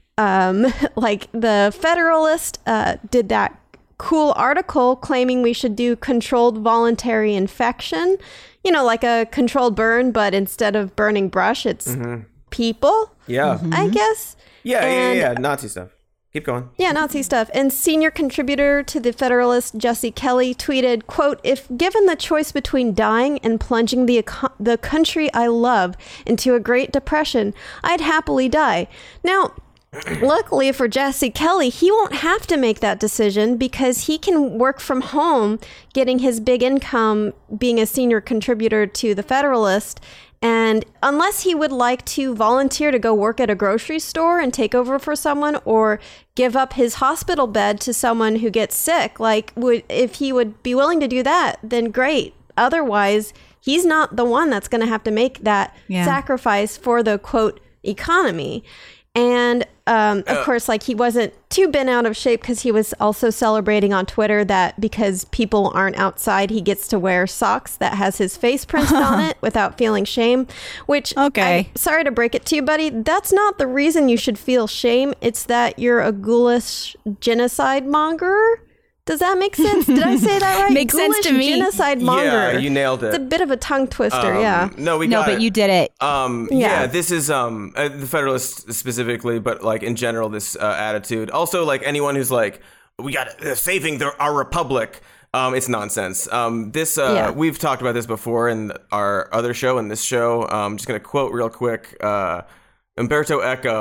[SPEAKER 3] like the Federalist did that cool article claiming we should do controlled voluntary infection, like a controlled burn, but instead of burning brush, it's people. I guess.
[SPEAKER 2] Yeah. Nazi stuff. Keep going.
[SPEAKER 3] Yeah, Nazi stuff. And senior contributor to the Federalist, Jesse Kelly, tweeted, quote, "If given the choice between dying and plunging the country I love into a Great Depression, I'd happily die." Now, luckily for Jesse Kelly, he won't have to make that decision because he can work from home, getting his big income being a senior contributor to the Federalist. And unless he would like to volunteer to go work at a grocery store and take over for someone or give up his hospital bed to someone who gets sick, if he would be willing to do that, then great. Otherwise, he's not the one that's going to have to make that sacrifice for the, quote, economy. And of course, he wasn't too bent out of shape because he was also celebrating on Twitter that because people aren't outside, he gets to wear socks that has his face printed on it without feeling shame, which, sorry to break it to you, buddy, that's not the reason you should feel shame. It's that you're a ghoulish genocide monger. Does that make sense? Did I say that right?
[SPEAKER 1] Makes sense to me.
[SPEAKER 3] Genocide monger.
[SPEAKER 2] Yeah, you nailed it.
[SPEAKER 3] It's a bit of a tongue twister,
[SPEAKER 2] No, but
[SPEAKER 1] you did it.
[SPEAKER 2] This is the Federalists specifically, but in general, this attitude. Also, anyone who's we got saving our republic. It's nonsense. We've talked about this before in our other show and this show. I'm just gonna quote real quick. Umberto Eco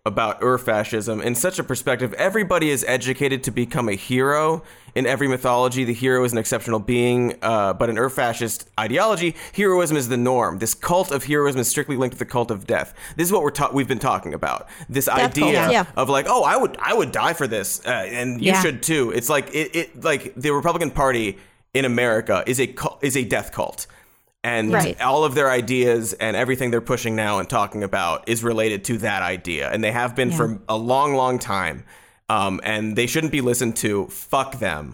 [SPEAKER 2] about Ur-fascism in such a perspective. Everybody is educated to become a hero. In every mythology, the hero is an exceptional being, but in Ur-fascist ideology, heroism is the norm. This cult of heroism is strictly linked to the cult of death. This is what we've been talking about. This idea of like, oh, I would die for this, and you should too. It's like it like the Republican Party in America is a death cult. And all of their ideas and everything they're pushing now and talking about is related to that idea. And they have been for a long, long time. And they shouldn't be listened to. Fuck them.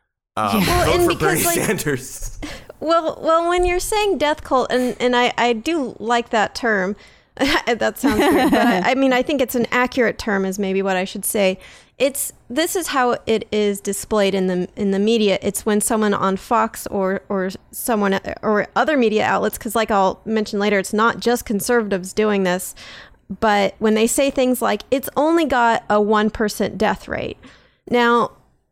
[SPEAKER 2] Vote for Bernie Sanders.
[SPEAKER 3] Well, when you're saying death cult, and I do like that term. That sounds weird, but I think it's an accurate term is maybe what I should say. This is how it is displayed in the media. It's when someone on Fox or someone or other media outlets, because like I'll mention later, it's not just conservatives doing this, but when they say things like it's only got a 1% death rate. Now,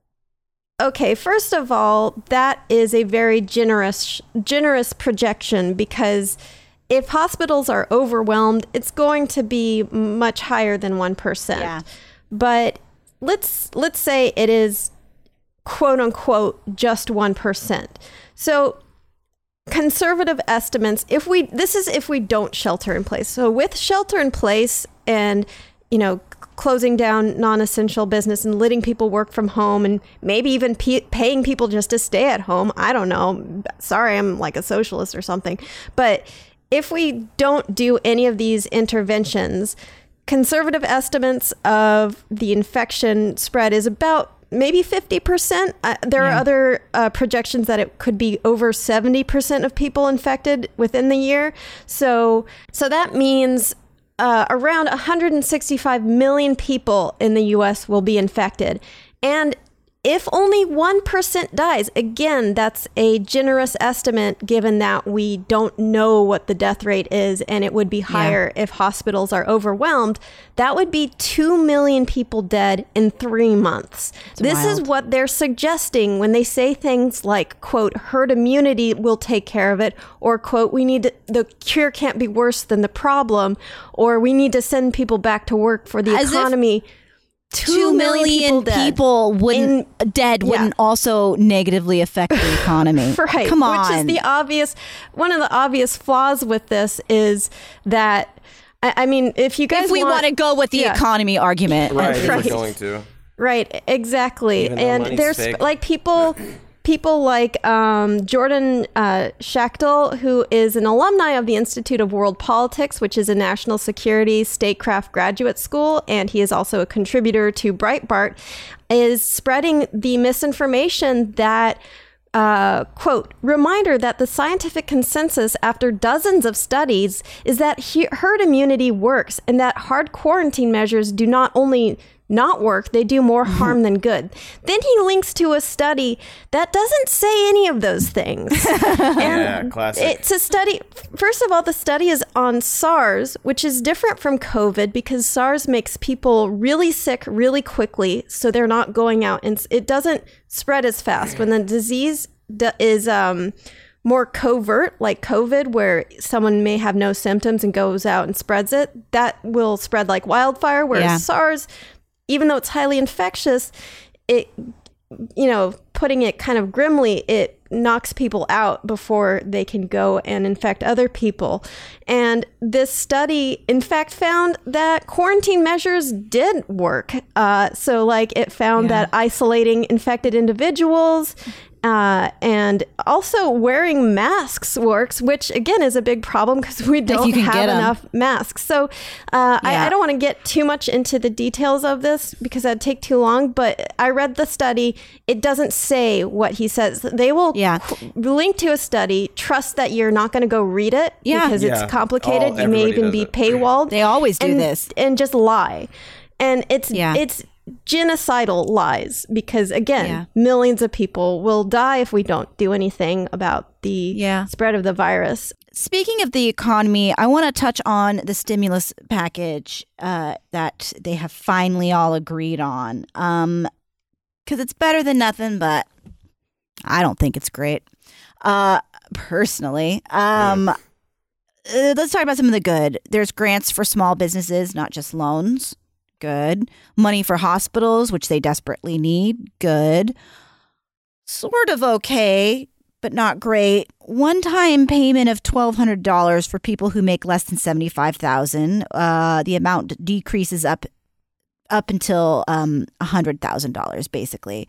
[SPEAKER 3] okay, first of all, that is a very generous projection, because if hospitals are overwhelmed, it's going to be much higher than 1%. Yeah. But let's say it is quote unquote just 1%. So conservative estimates, if we don't shelter in place. So with shelter in place and, closing down non-essential business and letting people work from home and maybe even paying people just to stay at home. I don't know. Sorry, I'm like a socialist or something. But if we don't do any of these interventions, conservative estimates of the infection spread is about maybe 50%. There are other projections that it could be over 70% of people infected within the year. So that means around 165 million people in the U.S. will be infected. And if only 1% dies, again, that's a generous estimate given that we don't know what the death rate is, and it would be higher if hospitals are overwhelmed. That would be 2 million people dead in 3 months. This is what they're suggesting when they say things like, quote, herd immunity will take care of it, or, quote, the cure can't be worse than the problem, or we need to send people back to work for the economy.
[SPEAKER 1] 2 million people wouldn't also negatively affect the economy.
[SPEAKER 3] Right.
[SPEAKER 1] Come on.
[SPEAKER 3] Which is one of the obvious flaws with this is that, if we
[SPEAKER 1] want to go with the economy argument.
[SPEAKER 2] Right, we're going to.
[SPEAKER 3] Right, exactly. And there's like people like Jordan Schachtel, who is an alumni of the Institute of World Politics, which is a national security statecraft graduate school, and he is also a contributor to Breitbart, is spreading the misinformation that, quote, reminder that the scientific consensus after dozens of studies is that herd immunity works and that hard quarantine measures do not only not work, they do more harm than good. Then he links to a study that doesn't say any of those things.
[SPEAKER 2] Classic.
[SPEAKER 3] It's a study. First of all, the study is on SARS, which is different from COVID because SARS makes people really sick really quickly, so they're not going out, and it doesn't spread as fast. When the disease is more covert, like COVID, where someone may have no symptoms and goes out and spreads it, that will spread like wildfire, whereas SARS, even though it's highly infectious, it, putting it kind of grimly, it knocks people out before they can go and infect other people. And this study, in fact, found that quarantine measures did work. So it found that isolating infected individuals and also wearing masks works, which again is a big problem because we don't have enough masks. So I don't want to get too much into the details of this because that'd take too long, but I read the study. It doesn't say what he says. They will link to a study. Trust that you're not going to go read it because it's complicated. You may even be paywalled.
[SPEAKER 1] They always do this.
[SPEAKER 3] And just lie. And it's genocidal lies because, again, millions of people will die if we don't do anything about the spread of the virus.
[SPEAKER 1] Speaking of the economy, I want to touch on the stimulus package that they have finally all agreed on. Because it's better than nothing, but I don't think it's great. Personally. Let's talk about some of the good. There's grants for small businesses, not just loans. Good. Money for hospitals, which they desperately need. Good. Sort of okay, but not great. One-time payment of $1,200 for people who make less than $75,000. The amount decreases up until $100,000, basically.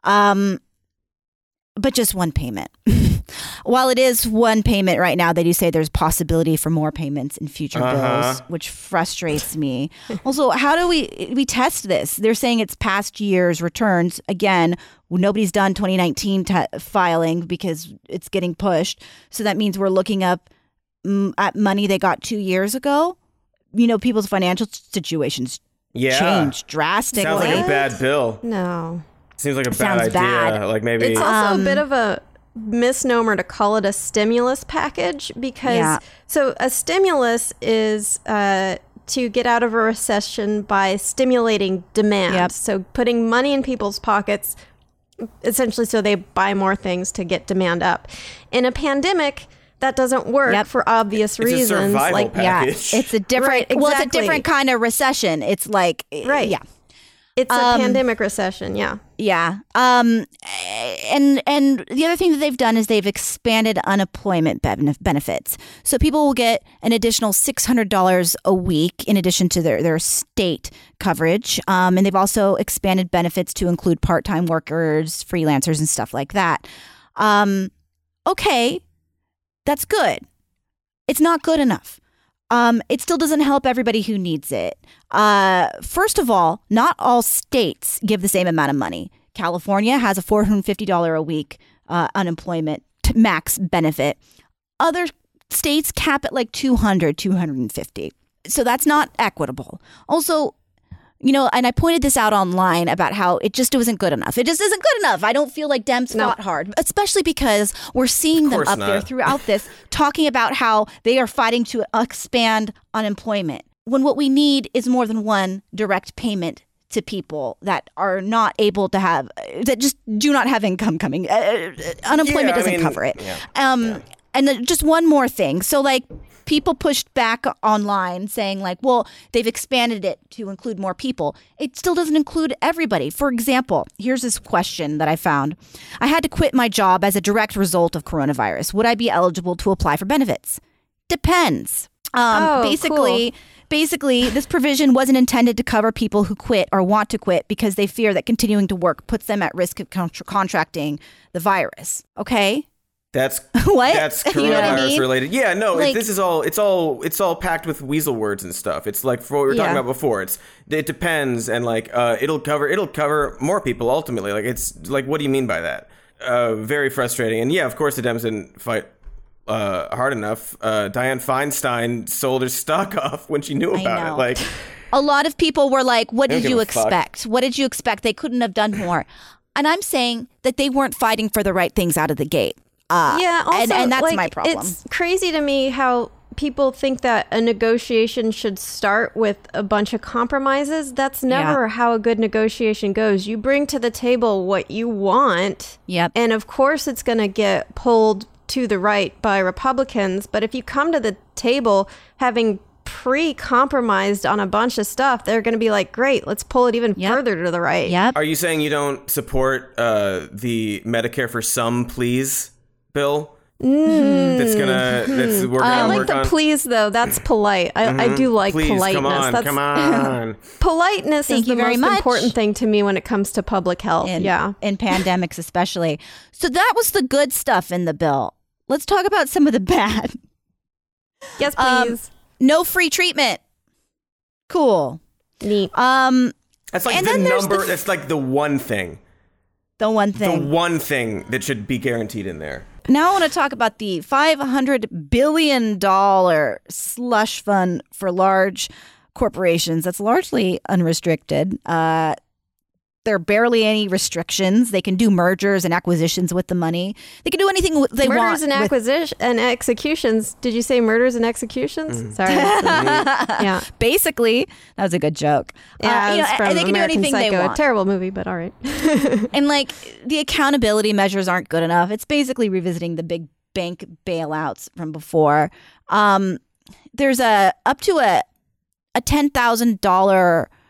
[SPEAKER 1] But just one payment. While it is one payment right now, they do say there's possibility for more payments in future bills, which frustrates me. Also, how do we test this? They're saying it's past year's returns. Again, nobody's done 2019 filing because it's getting pushed. So that means we're looking up at money they got 2 years ago. You know, people's financial situations changed drastically.
[SPEAKER 2] Sounds like a bad bill.
[SPEAKER 3] No.
[SPEAKER 2] Seems like a bad idea. Bad. Like maybe
[SPEAKER 3] it's also a bit of a misnomer to call it a stimulus package because so a stimulus is to get out of a recession by stimulating demand. So putting money in people's pockets essentially so they buy more things to get demand up. In a pandemic, that doesn't work for obvious reasons.
[SPEAKER 2] It's a survival package.
[SPEAKER 1] It's a different well, it's a different kind of recession. It's like
[SPEAKER 3] it's a pandemic recession,
[SPEAKER 1] Yeah. And the other thing that they've done is they've expanded unemployment benefits. So people will get an additional $600 a week in addition to their state coverage. And they've also expanded benefits to include part-time workers, freelancers, and stuff like that. Okay, that's good. It's not good enough. It still doesn't help everybody who needs it. First of all, not all states give the same amount of money. California has a $450 a week unemployment max benefit. Other states cap it like $200, $250. So that's not equitable. Also, you know, and I pointed this out online about how it just wasn't good enough. It just isn't good enough. I don't feel like Dems fought hard, especially because we're seeing them up there throughout this talking about how they are fighting to expand unemployment when what we need is more than one direct payment to people that are not able to have, that just do not have income coming. Unemployment doesn't cover it. And then just one more thing. So like, people pushed back online saying like, well, they've expanded it to include more people. It still doesn't include everybody. For example, here's this question that I found. I had to quit my job as a direct result of coronavirus. Would I be eligible to apply for benefits? Depends. Basically, this provision wasn't intended to cover people who quit or want to quit because they fear that continuing to work puts them at risk of contracting the virus. Okay?
[SPEAKER 2] That's
[SPEAKER 1] what?
[SPEAKER 2] That's coronavirus
[SPEAKER 1] you know what I mean?
[SPEAKER 2] Related. Yeah, no, like, this is all. It's all packed with weasel words and stuff. It's like for what we were talking about before. It depends, and like it'll cover more people ultimately. Like it's like, what do you mean by that? Very frustrating. And yeah, of course the Dems didn't fight hard enough. Dianne Feinstein sold her stock off when she knew about it. Like
[SPEAKER 1] a lot of people were like, "What did you expect? What did you expect? They couldn't have done more." And I'm saying that they weren't fighting for the right things out of the gate.
[SPEAKER 3] Also,
[SPEAKER 1] and that's
[SPEAKER 3] like,
[SPEAKER 1] my problem.
[SPEAKER 3] It's crazy to me how people think that a negotiation should start with a bunch of compromises. That's never how a good negotiation goes. You bring to the table what you want.
[SPEAKER 1] Yep.
[SPEAKER 3] And of course it's going to get pulled to the right by Republicans. But if you come to the table having pre-compromised on a bunch of stuff, they're going to be like, great, let's pull it even further to the right.
[SPEAKER 1] Yep.
[SPEAKER 2] Are you saying you don't support the Medicare for Some Please bill? We're gonna
[SPEAKER 3] I like
[SPEAKER 2] work
[SPEAKER 3] the
[SPEAKER 2] on.
[SPEAKER 3] Please though. That's polite. I do like
[SPEAKER 2] Please,
[SPEAKER 3] politeness.
[SPEAKER 2] Come on.
[SPEAKER 3] Politeness is the most important thing to me when it comes to public health.
[SPEAKER 1] In pandemics especially. So that was the good stuff in the bill. Let's talk about some of the bad.
[SPEAKER 3] Yes, please.
[SPEAKER 1] No free treatment. Cool.
[SPEAKER 3] Neat.
[SPEAKER 2] That's like the number. That's like the one thing.
[SPEAKER 1] The one thing.
[SPEAKER 2] The one thing that should be guaranteed in there.
[SPEAKER 1] Now I want to talk about the $500 billion slush fund for large corporations. That's largely unrestricted. There are barely any restrictions. They can do mergers and acquisitions with the money. They can do anything they want.
[SPEAKER 3] Murders and executions. Did you say murders and executions? Sorry. Yeah.
[SPEAKER 1] Basically, that was a good joke.
[SPEAKER 3] Yeah,
[SPEAKER 1] and they can
[SPEAKER 3] American
[SPEAKER 1] do anything
[SPEAKER 3] Psycho,
[SPEAKER 1] they want.
[SPEAKER 3] A terrible movie, but all right.
[SPEAKER 1] And like the accountability measures aren't good enough. It's basically revisiting the big bank bailouts from before. There's up to a $10,000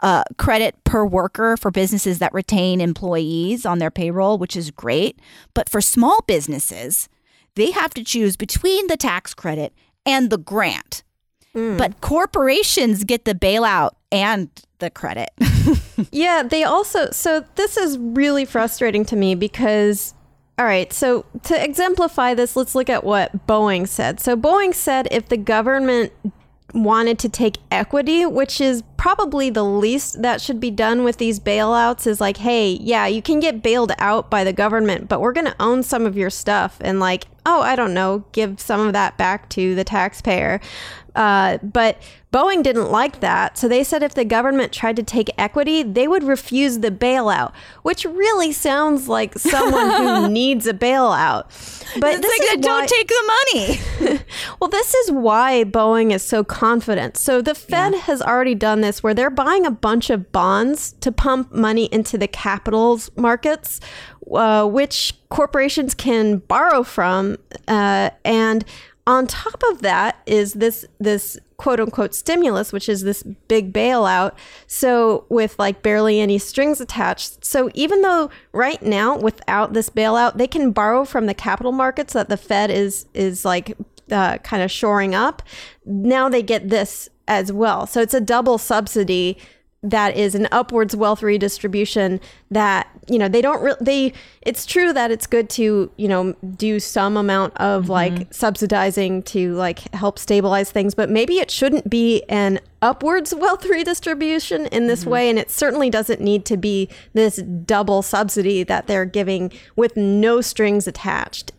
[SPEAKER 1] credit per worker for businesses that retain employees on their payroll, which is great. But for small businesses, they have to choose between the tax credit and the grant. But corporations get the bailout and the credit.
[SPEAKER 3] Yeah, they also, so this is really frustrating to me because, all right, so to exemplify this, let's look at what Boeing said. So Boeing said if the government wanted to take equity, which is probably the least that should be done with these bailouts, is like, hey, yeah, you can get bailed out by the government, but we're going to own some of your stuff and like, oh, I don't know, give some of that back to the taxpayer. But Boeing didn't like that. So they said if the government tried to take equity, they would refuse the bailout, which really sounds like someone who needs a bailout. But
[SPEAKER 1] it's like, don't take the money.
[SPEAKER 3] Well, this is why Boeing is so confident. So the Fed has already done this where they're buying a bunch of bonds to pump money into the capitals markets, which corporations can borrow from. And on top of that is this quote unquote stimulus, which is this big bailout. So with like barely any strings attached. So even though right now without this bailout, they can borrow from the capital markets that the Fed is like kind of shoring up. Now they get this as well. So it's a double subsidy that is an upwards wealth redistribution that, you know, they don't it's true that it's good to, you know, do some amount of like subsidizing to like help stabilize things, but maybe it shouldn't be an upwards wealth redistribution in this way. And it certainly doesn't need to be this double subsidy that they're giving with no strings attached.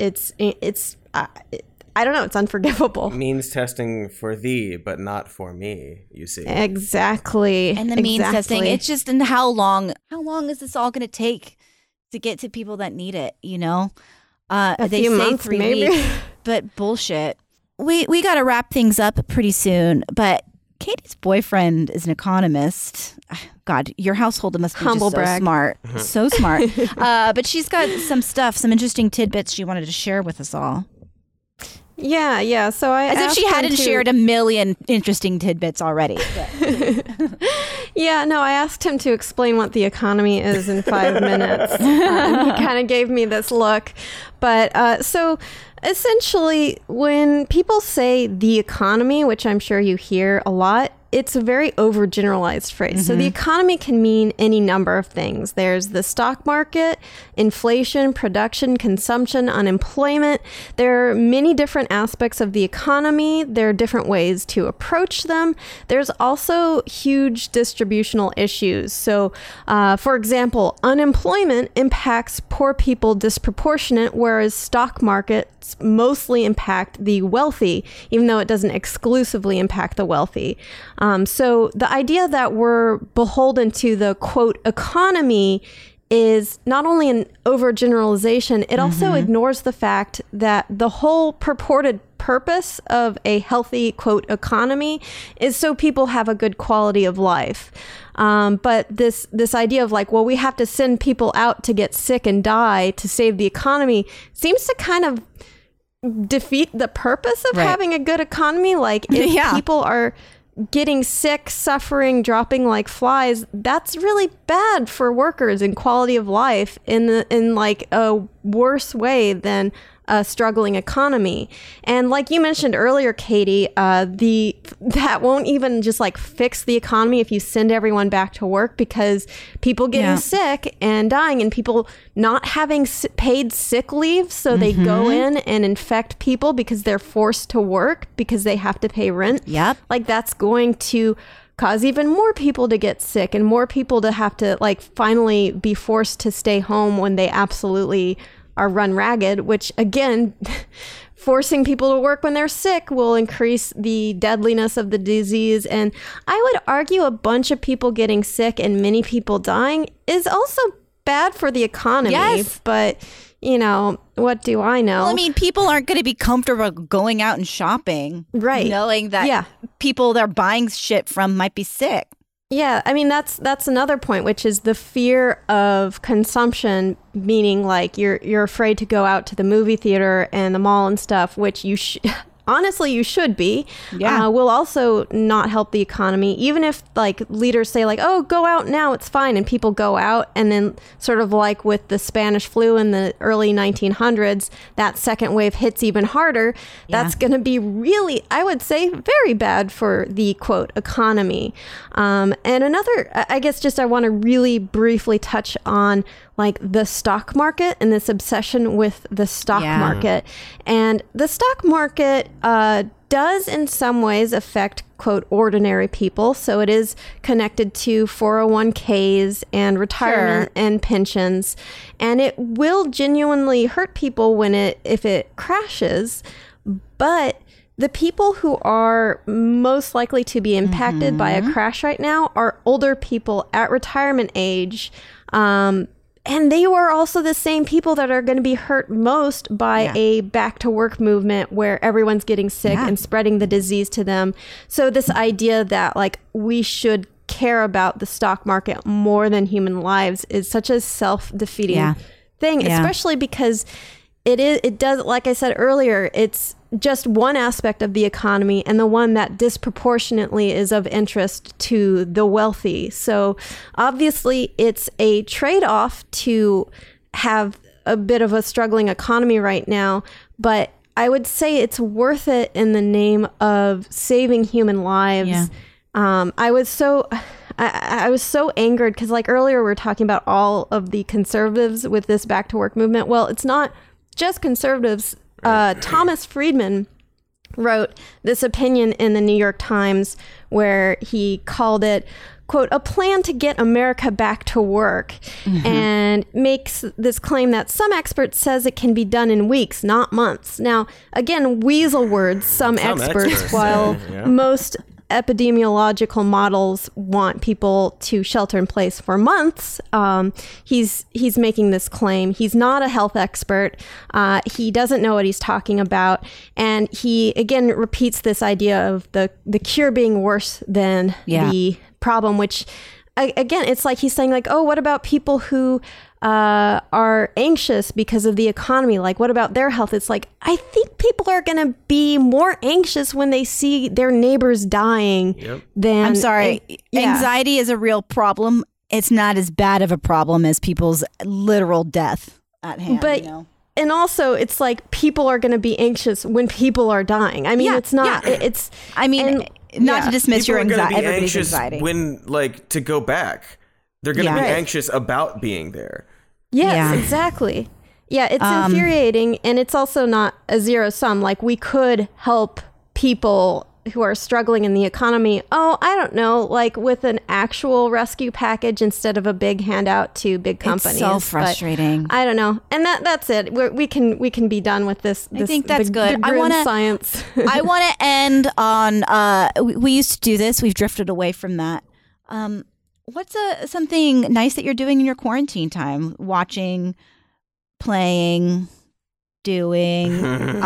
[SPEAKER 3] I don't know. It's unforgivable.
[SPEAKER 2] Means testing for thee, but not for me, you see.
[SPEAKER 3] Exactly.
[SPEAKER 1] And the means testing, it's just in how long is this all going to take to get to people that need it, you know?
[SPEAKER 3] A
[SPEAKER 1] they
[SPEAKER 3] few
[SPEAKER 1] say
[SPEAKER 3] months,
[SPEAKER 1] 3
[SPEAKER 3] maybe.
[SPEAKER 1] weeks, but bullshit. We got to wrap things up pretty soon, but Katie's boyfriend is an economist. God, your household must be
[SPEAKER 3] Humble
[SPEAKER 1] just
[SPEAKER 3] brag.
[SPEAKER 1] so smart. So smart. But she's got some interesting tidbits she wanted to share with us all.
[SPEAKER 3] Yeah. So as
[SPEAKER 1] if she hadn't shared a million interesting tidbits already.
[SPEAKER 3] Yeah, no, I asked him to explain what the economy is in 5 minutes. And he kind of gave me this look. But so essentially, when people say the economy, which I'm sure you hear a lot, it's a very overgeneralized phrase. So the economy can mean any number of things. There's the stock market, inflation, production, consumption, unemployment. There are many different aspects of the economy. There are different ways to approach them. There's also huge distributional issues. So, for example, unemployment impacts poor people disproportionate, whereas stock markets mostly impact the wealthy, even though it doesn't exclusively impact the wealthy. So the idea that we're beholden to the quote economy is not only an overgeneralization, it also ignores the fact that the whole purported purpose of a healthy quote economy is so people have a good quality of life. But this idea of like, well, we have to send people out to get sick and die to save the economy seems to kind of defeat the purpose of having a good economy. Like if people are getting sick, suffering, dropping like flies, that's really bad for workers and quality of life in like a worse way than a struggling economy. And like you mentioned earlier, Katie, that won't even just like fix the economy if you send everyone back to work, because people getting sick and dying and people not having paid sick leave, so they go in and infect people because they're forced to work because they have to pay rent.
[SPEAKER 1] Yep.
[SPEAKER 3] Like that's going to cause even more people to get sick and more people to have to like finally be forced to stay home when they absolutely are run ragged, which again, forcing people to work when they're sick will increase the deadliness of the disease. And I would argue a bunch of people getting sick and many people dying is also bad for the economy.
[SPEAKER 1] Yes.
[SPEAKER 3] But, you know, what do I know?
[SPEAKER 1] Well, I mean, people aren't going to be comfortable going out and shopping.
[SPEAKER 3] Right.
[SPEAKER 1] Knowing that people they're buying shit from might be sick.
[SPEAKER 3] Yeah, I mean, that's another point, which is the fear of consumption, meaning like you're afraid to go out to the movie theater and the mall and stuff, which honestly, you should be, will also not help the economy. Even if like leaders say like, oh, go out now, it's fine. And people go out, and then sort of like with the Spanish flu in the early 1900s, that second wave hits even harder. That's going to be really, I would say, very bad for the quote economy. And another, I guess just I want to really briefly touch on like the stock market and this obsession with the stock market. And the stock market does in some ways affect, quote, ordinary people. So it is connected to 401ks and retirement and pensions. And it will genuinely hurt people if it crashes. But the people who are most likely to be impacted by a crash right now are older people at retirement age. And they were also the same people that are going to be hurt most by a back to work movement where everyone's getting sick and spreading the disease to them. So this idea that like we should care about the stock market more than human lives is such a self-defeating thing, especially because it does, like I said earlier, it's just one aspect of the economy and the one that disproportionately is of interest to the wealthy. So obviously it's a trade-off to have a bit of a struggling economy right now, but I would say it's worth it in the name of saving human lives. I was so angered because like earlier we were talking about all of the conservatives with this back to work movement. Well, it's not just conservatives. Thomas Friedman wrote this opinion in the New York Times where he called it, quote, a plan to get America back to work, and makes this claim that some experts says it can be done in weeks, not months. Now, again, weasel words, some experts, while most epidemiological models want people to shelter in place for months. He's making this claim. He's not a health expert. He doesn't know what he's talking about. And he, again, repeats this idea of the cure being worse than the problem, which, again, it's like he's saying like, oh, what about people who are anxious because of the economy? Like, what about their health? It's like, I think people are going to be more anxious when they see their neighbors dying than...
[SPEAKER 1] I'm sorry. Anxiety is a real problem. It's not as bad of a problem as people's literal death at hand.
[SPEAKER 3] But, and also, it's like people are going to be anxious when people are dying. I mean, it's not... It's...
[SPEAKER 1] I mean, not to dismiss
[SPEAKER 2] people
[SPEAKER 1] your anxiety.
[SPEAKER 2] Everybody's
[SPEAKER 1] anxiety.
[SPEAKER 2] When, like, to go back. They're going to be anxious about being there.
[SPEAKER 3] Yes, exactly. Yeah, it's infuriating, and it's also not a zero sum. Like, we could help people who are struggling in the economy, I don't know, like with an actual rescue package instead of a big handout to big companies.
[SPEAKER 1] It's so frustrating.
[SPEAKER 3] But I don't know. And that's it. We can be done with this.
[SPEAKER 1] I think that's good.
[SPEAKER 3] I want science.
[SPEAKER 1] I want to end on, we used to do this. We've drifted away from that. What's something nice that you're doing in your quarantine time? Watching, playing, doing.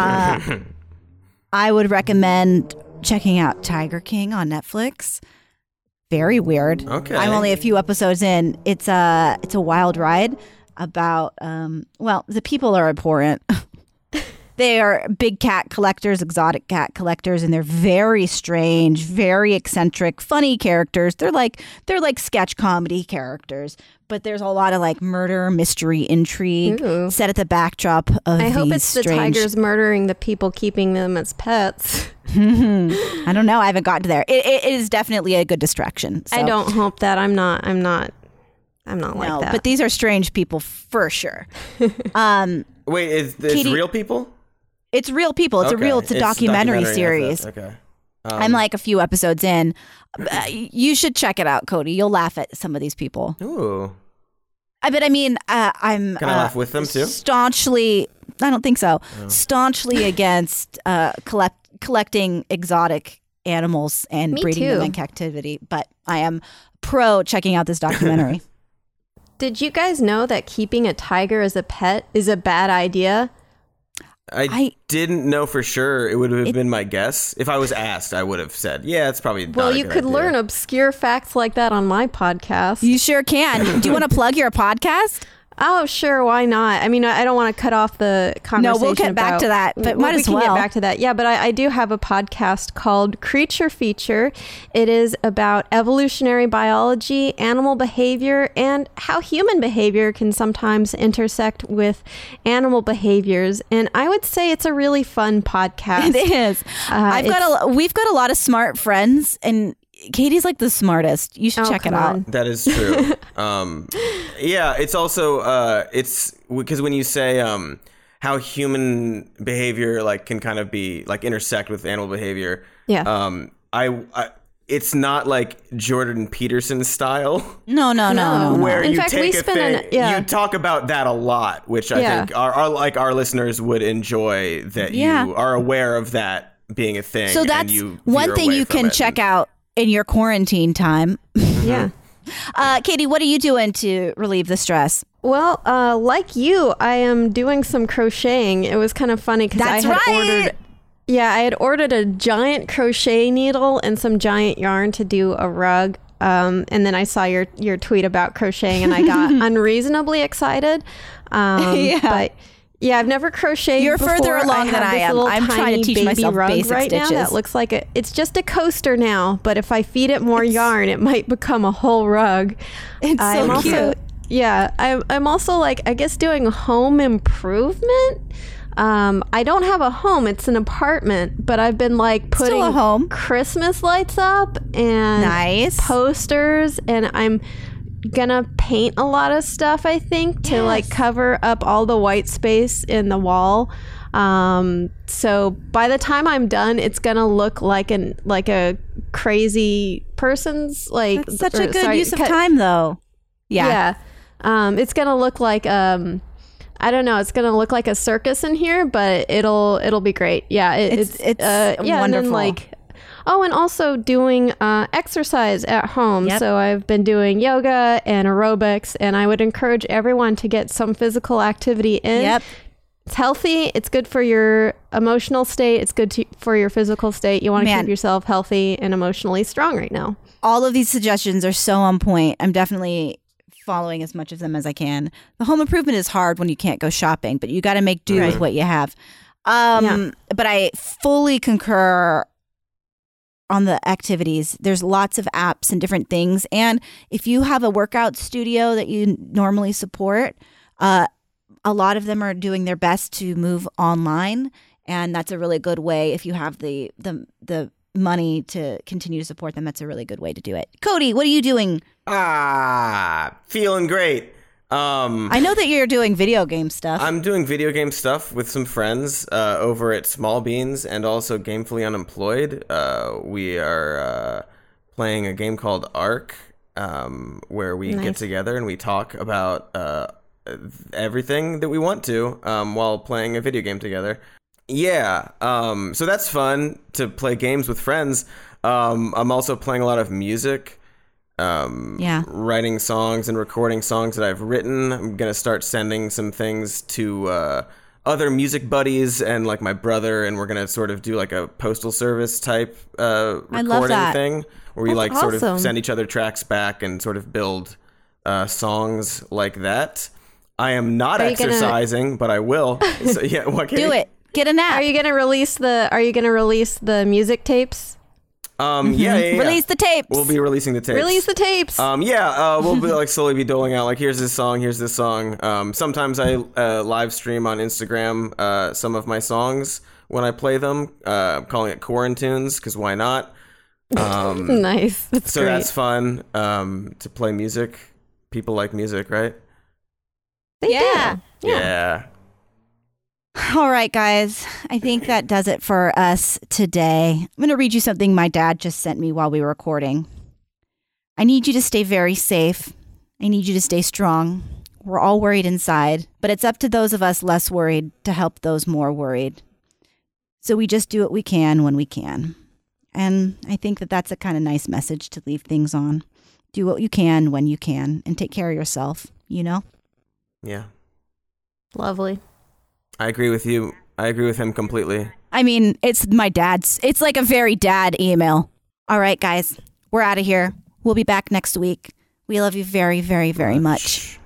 [SPEAKER 1] I would recommend checking out Tiger King on Netflix. Very weird.
[SPEAKER 2] Okay.
[SPEAKER 1] I'm only a few episodes in. It's a wild ride about the people are abhorrent. They are big cat collectors, exotic cat collectors, and they're very strange, very eccentric, funny characters. They're like sketch comedy characters, but there's a lot of like murder, mystery, intrigue set at the backdrop of
[SPEAKER 3] I hope it's
[SPEAKER 1] strange...
[SPEAKER 3] the tigers murdering the people keeping them as pets.
[SPEAKER 1] I don't know. I haven't gotten to there. It is definitely a good distraction. So.
[SPEAKER 3] I don't hope that. I'm not like that.
[SPEAKER 1] But these are strange people for sure.
[SPEAKER 2] Wait, it's real people?
[SPEAKER 1] It's real people. It's a documentary series.
[SPEAKER 2] Okay.
[SPEAKER 1] I'm like a few episodes in. You should check it out, Cody. You'll laugh at some of these people.
[SPEAKER 2] Ooh.
[SPEAKER 1] I'm.
[SPEAKER 2] Can I laugh with them too?
[SPEAKER 1] Staunchly, I don't think so. Oh. Staunchly against collecting exotic animals and breeding them in captivity. But I am pro checking out this documentary.
[SPEAKER 3] Did you guys know that keeping a tiger as a pet is a bad idea?
[SPEAKER 2] I didn't know for sure. It would have been my guess. If I was asked, I would have said, yeah, it's probably not a good
[SPEAKER 3] you could
[SPEAKER 2] idea.
[SPEAKER 3] learn obscure facts like that on my podcast.
[SPEAKER 1] You sure can. Do you want to plug your podcast?
[SPEAKER 3] Oh, sure. Why not? I mean, I don't want to cut off the conversation.
[SPEAKER 1] No, we'll get back to that, but might as well.
[SPEAKER 3] We can get back to that. Yeah, but I do have a podcast called Creature Feature. It is about evolutionary biology, animal behavior, and how human behavior can sometimes intersect with animal behaviors. And I would say it's a really fun podcast.
[SPEAKER 1] It is. We've got a lot of smart friends, and Katie's like the smartest. You should check it out.
[SPEAKER 2] That is true. Yeah, it's also it's because when you say how human behavior like can kind of be like intersect with animal behavior.
[SPEAKER 3] Yeah.
[SPEAKER 2] I it's not like Jordan Peterson style.
[SPEAKER 1] No.
[SPEAKER 2] Where
[SPEAKER 3] In
[SPEAKER 2] you
[SPEAKER 3] fact,
[SPEAKER 2] take a thing, you talk about that a lot, which I think our listeners would enjoy. That you are aware of that being a thing.
[SPEAKER 1] So that's one thing you can check out in your quarantine time.
[SPEAKER 3] Yeah.
[SPEAKER 1] Katie, what are you doing to relieve the stress?
[SPEAKER 3] Well, like you, I am doing some crocheting. It was kind of funny because I had ordered a giant crochet needle and some giant yarn to do a rug. And then I saw your tweet about crocheting and I got unreasonably excited. But yeah, I've never crocheted
[SPEAKER 1] You're
[SPEAKER 3] before.
[SPEAKER 1] further along than I am. I'm trying to teach myself basic
[SPEAKER 3] right
[SPEAKER 1] stitches.
[SPEAKER 3] Now that looks like it's just a coaster now, but if I feed it more yarn, it might become a whole rug.
[SPEAKER 1] It's so cute.
[SPEAKER 3] Yeah, I'm also like, I guess doing home improvement. I don't have a home, it's an apartment, but I've been like putting
[SPEAKER 1] Still a home.
[SPEAKER 3] Christmas lights up and posters, and I'm gonna paint a lot of stuff, I think, to like cover up all the white space in the wall. So by the time I'm done, it's gonna look like a crazy person's like.
[SPEAKER 1] That's such a good use of time, though. Yeah.
[SPEAKER 3] It's gonna look like I don't know. It's gonna look like a circus in here, but it'll be great. Yeah, it's wonderful. And then like. Oh, and also doing exercise at home. Yep. So I've been doing yoga and aerobics, and I would encourage everyone to get some physical activity in.
[SPEAKER 1] Yep.
[SPEAKER 3] It's healthy. It's good for your emotional state. It's good for your physical state. You want to keep yourself healthy and emotionally strong right now.
[SPEAKER 1] All of these suggestions are so on point. I'm definitely following as much of them as I can. The home improvement is hard when you can't go shopping, but you got to make do with what you have. But I fully concur on the activities. There's lots of apps and different things. And if you have a workout studio that you normally support, a lot of them are doing their best to move online. And that's a really good way. If you have the money to continue to support them, that's a really good way to do it. Cody, what are you doing?
[SPEAKER 2] Feeling great.
[SPEAKER 1] I know that you're doing video game stuff.
[SPEAKER 2] I'm doing video game stuff with some friends over at Small Beans and also Gamefully Unemployed. We are playing a game called Ark, where we get together and we talk about everything that we want to while playing a video game together. Yeah, so that's fun to play games with friends. I'm also playing a lot of music. Writing songs and recording songs that I've written. I'm gonna start sending some things to other music buddies and like my brother, and we're gonna sort of do like a postal service type recording thing where we sort of send each other tracks back and sort of build songs like that. I am not exercising, but I will. So, what
[SPEAKER 1] do it. Get a nap.
[SPEAKER 3] Are you gonna release the music tapes?
[SPEAKER 1] Release the tapes.
[SPEAKER 2] We'll be releasing the tapes.
[SPEAKER 3] Release the tapes.
[SPEAKER 2] We'll be slowly be doling out here's this song. Sometimes I live stream on Instagram some of my songs when I play them. I'm calling it Quarantunes because why not?
[SPEAKER 3] Nice. That's great.
[SPEAKER 2] That's fun to play music. People like music, right?
[SPEAKER 3] They do.
[SPEAKER 2] Yeah.
[SPEAKER 1] All right, guys. I think that does it for us today. I'm going to read you something my dad just sent me while we were recording. I need you to stay very safe. I need you to stay strong. We're all worried inside, but it's up to those of us less worried to help those more worried. So we just do what we can when we can. And I think that that's a kind of nice message to leave things on. Do what you can when you can and take care of yourself, you know?
[SPEAKER 2] Yeah.
[SPEAKER 3] Lovely.
[SPEAKER 2] I agree with you. I agree with him completely.
[SPEAKER 1] I mean, it's my dad's. It's like a very dad email. All right, guys, we're out of here. We'll be back next week. We love you very, very, very much.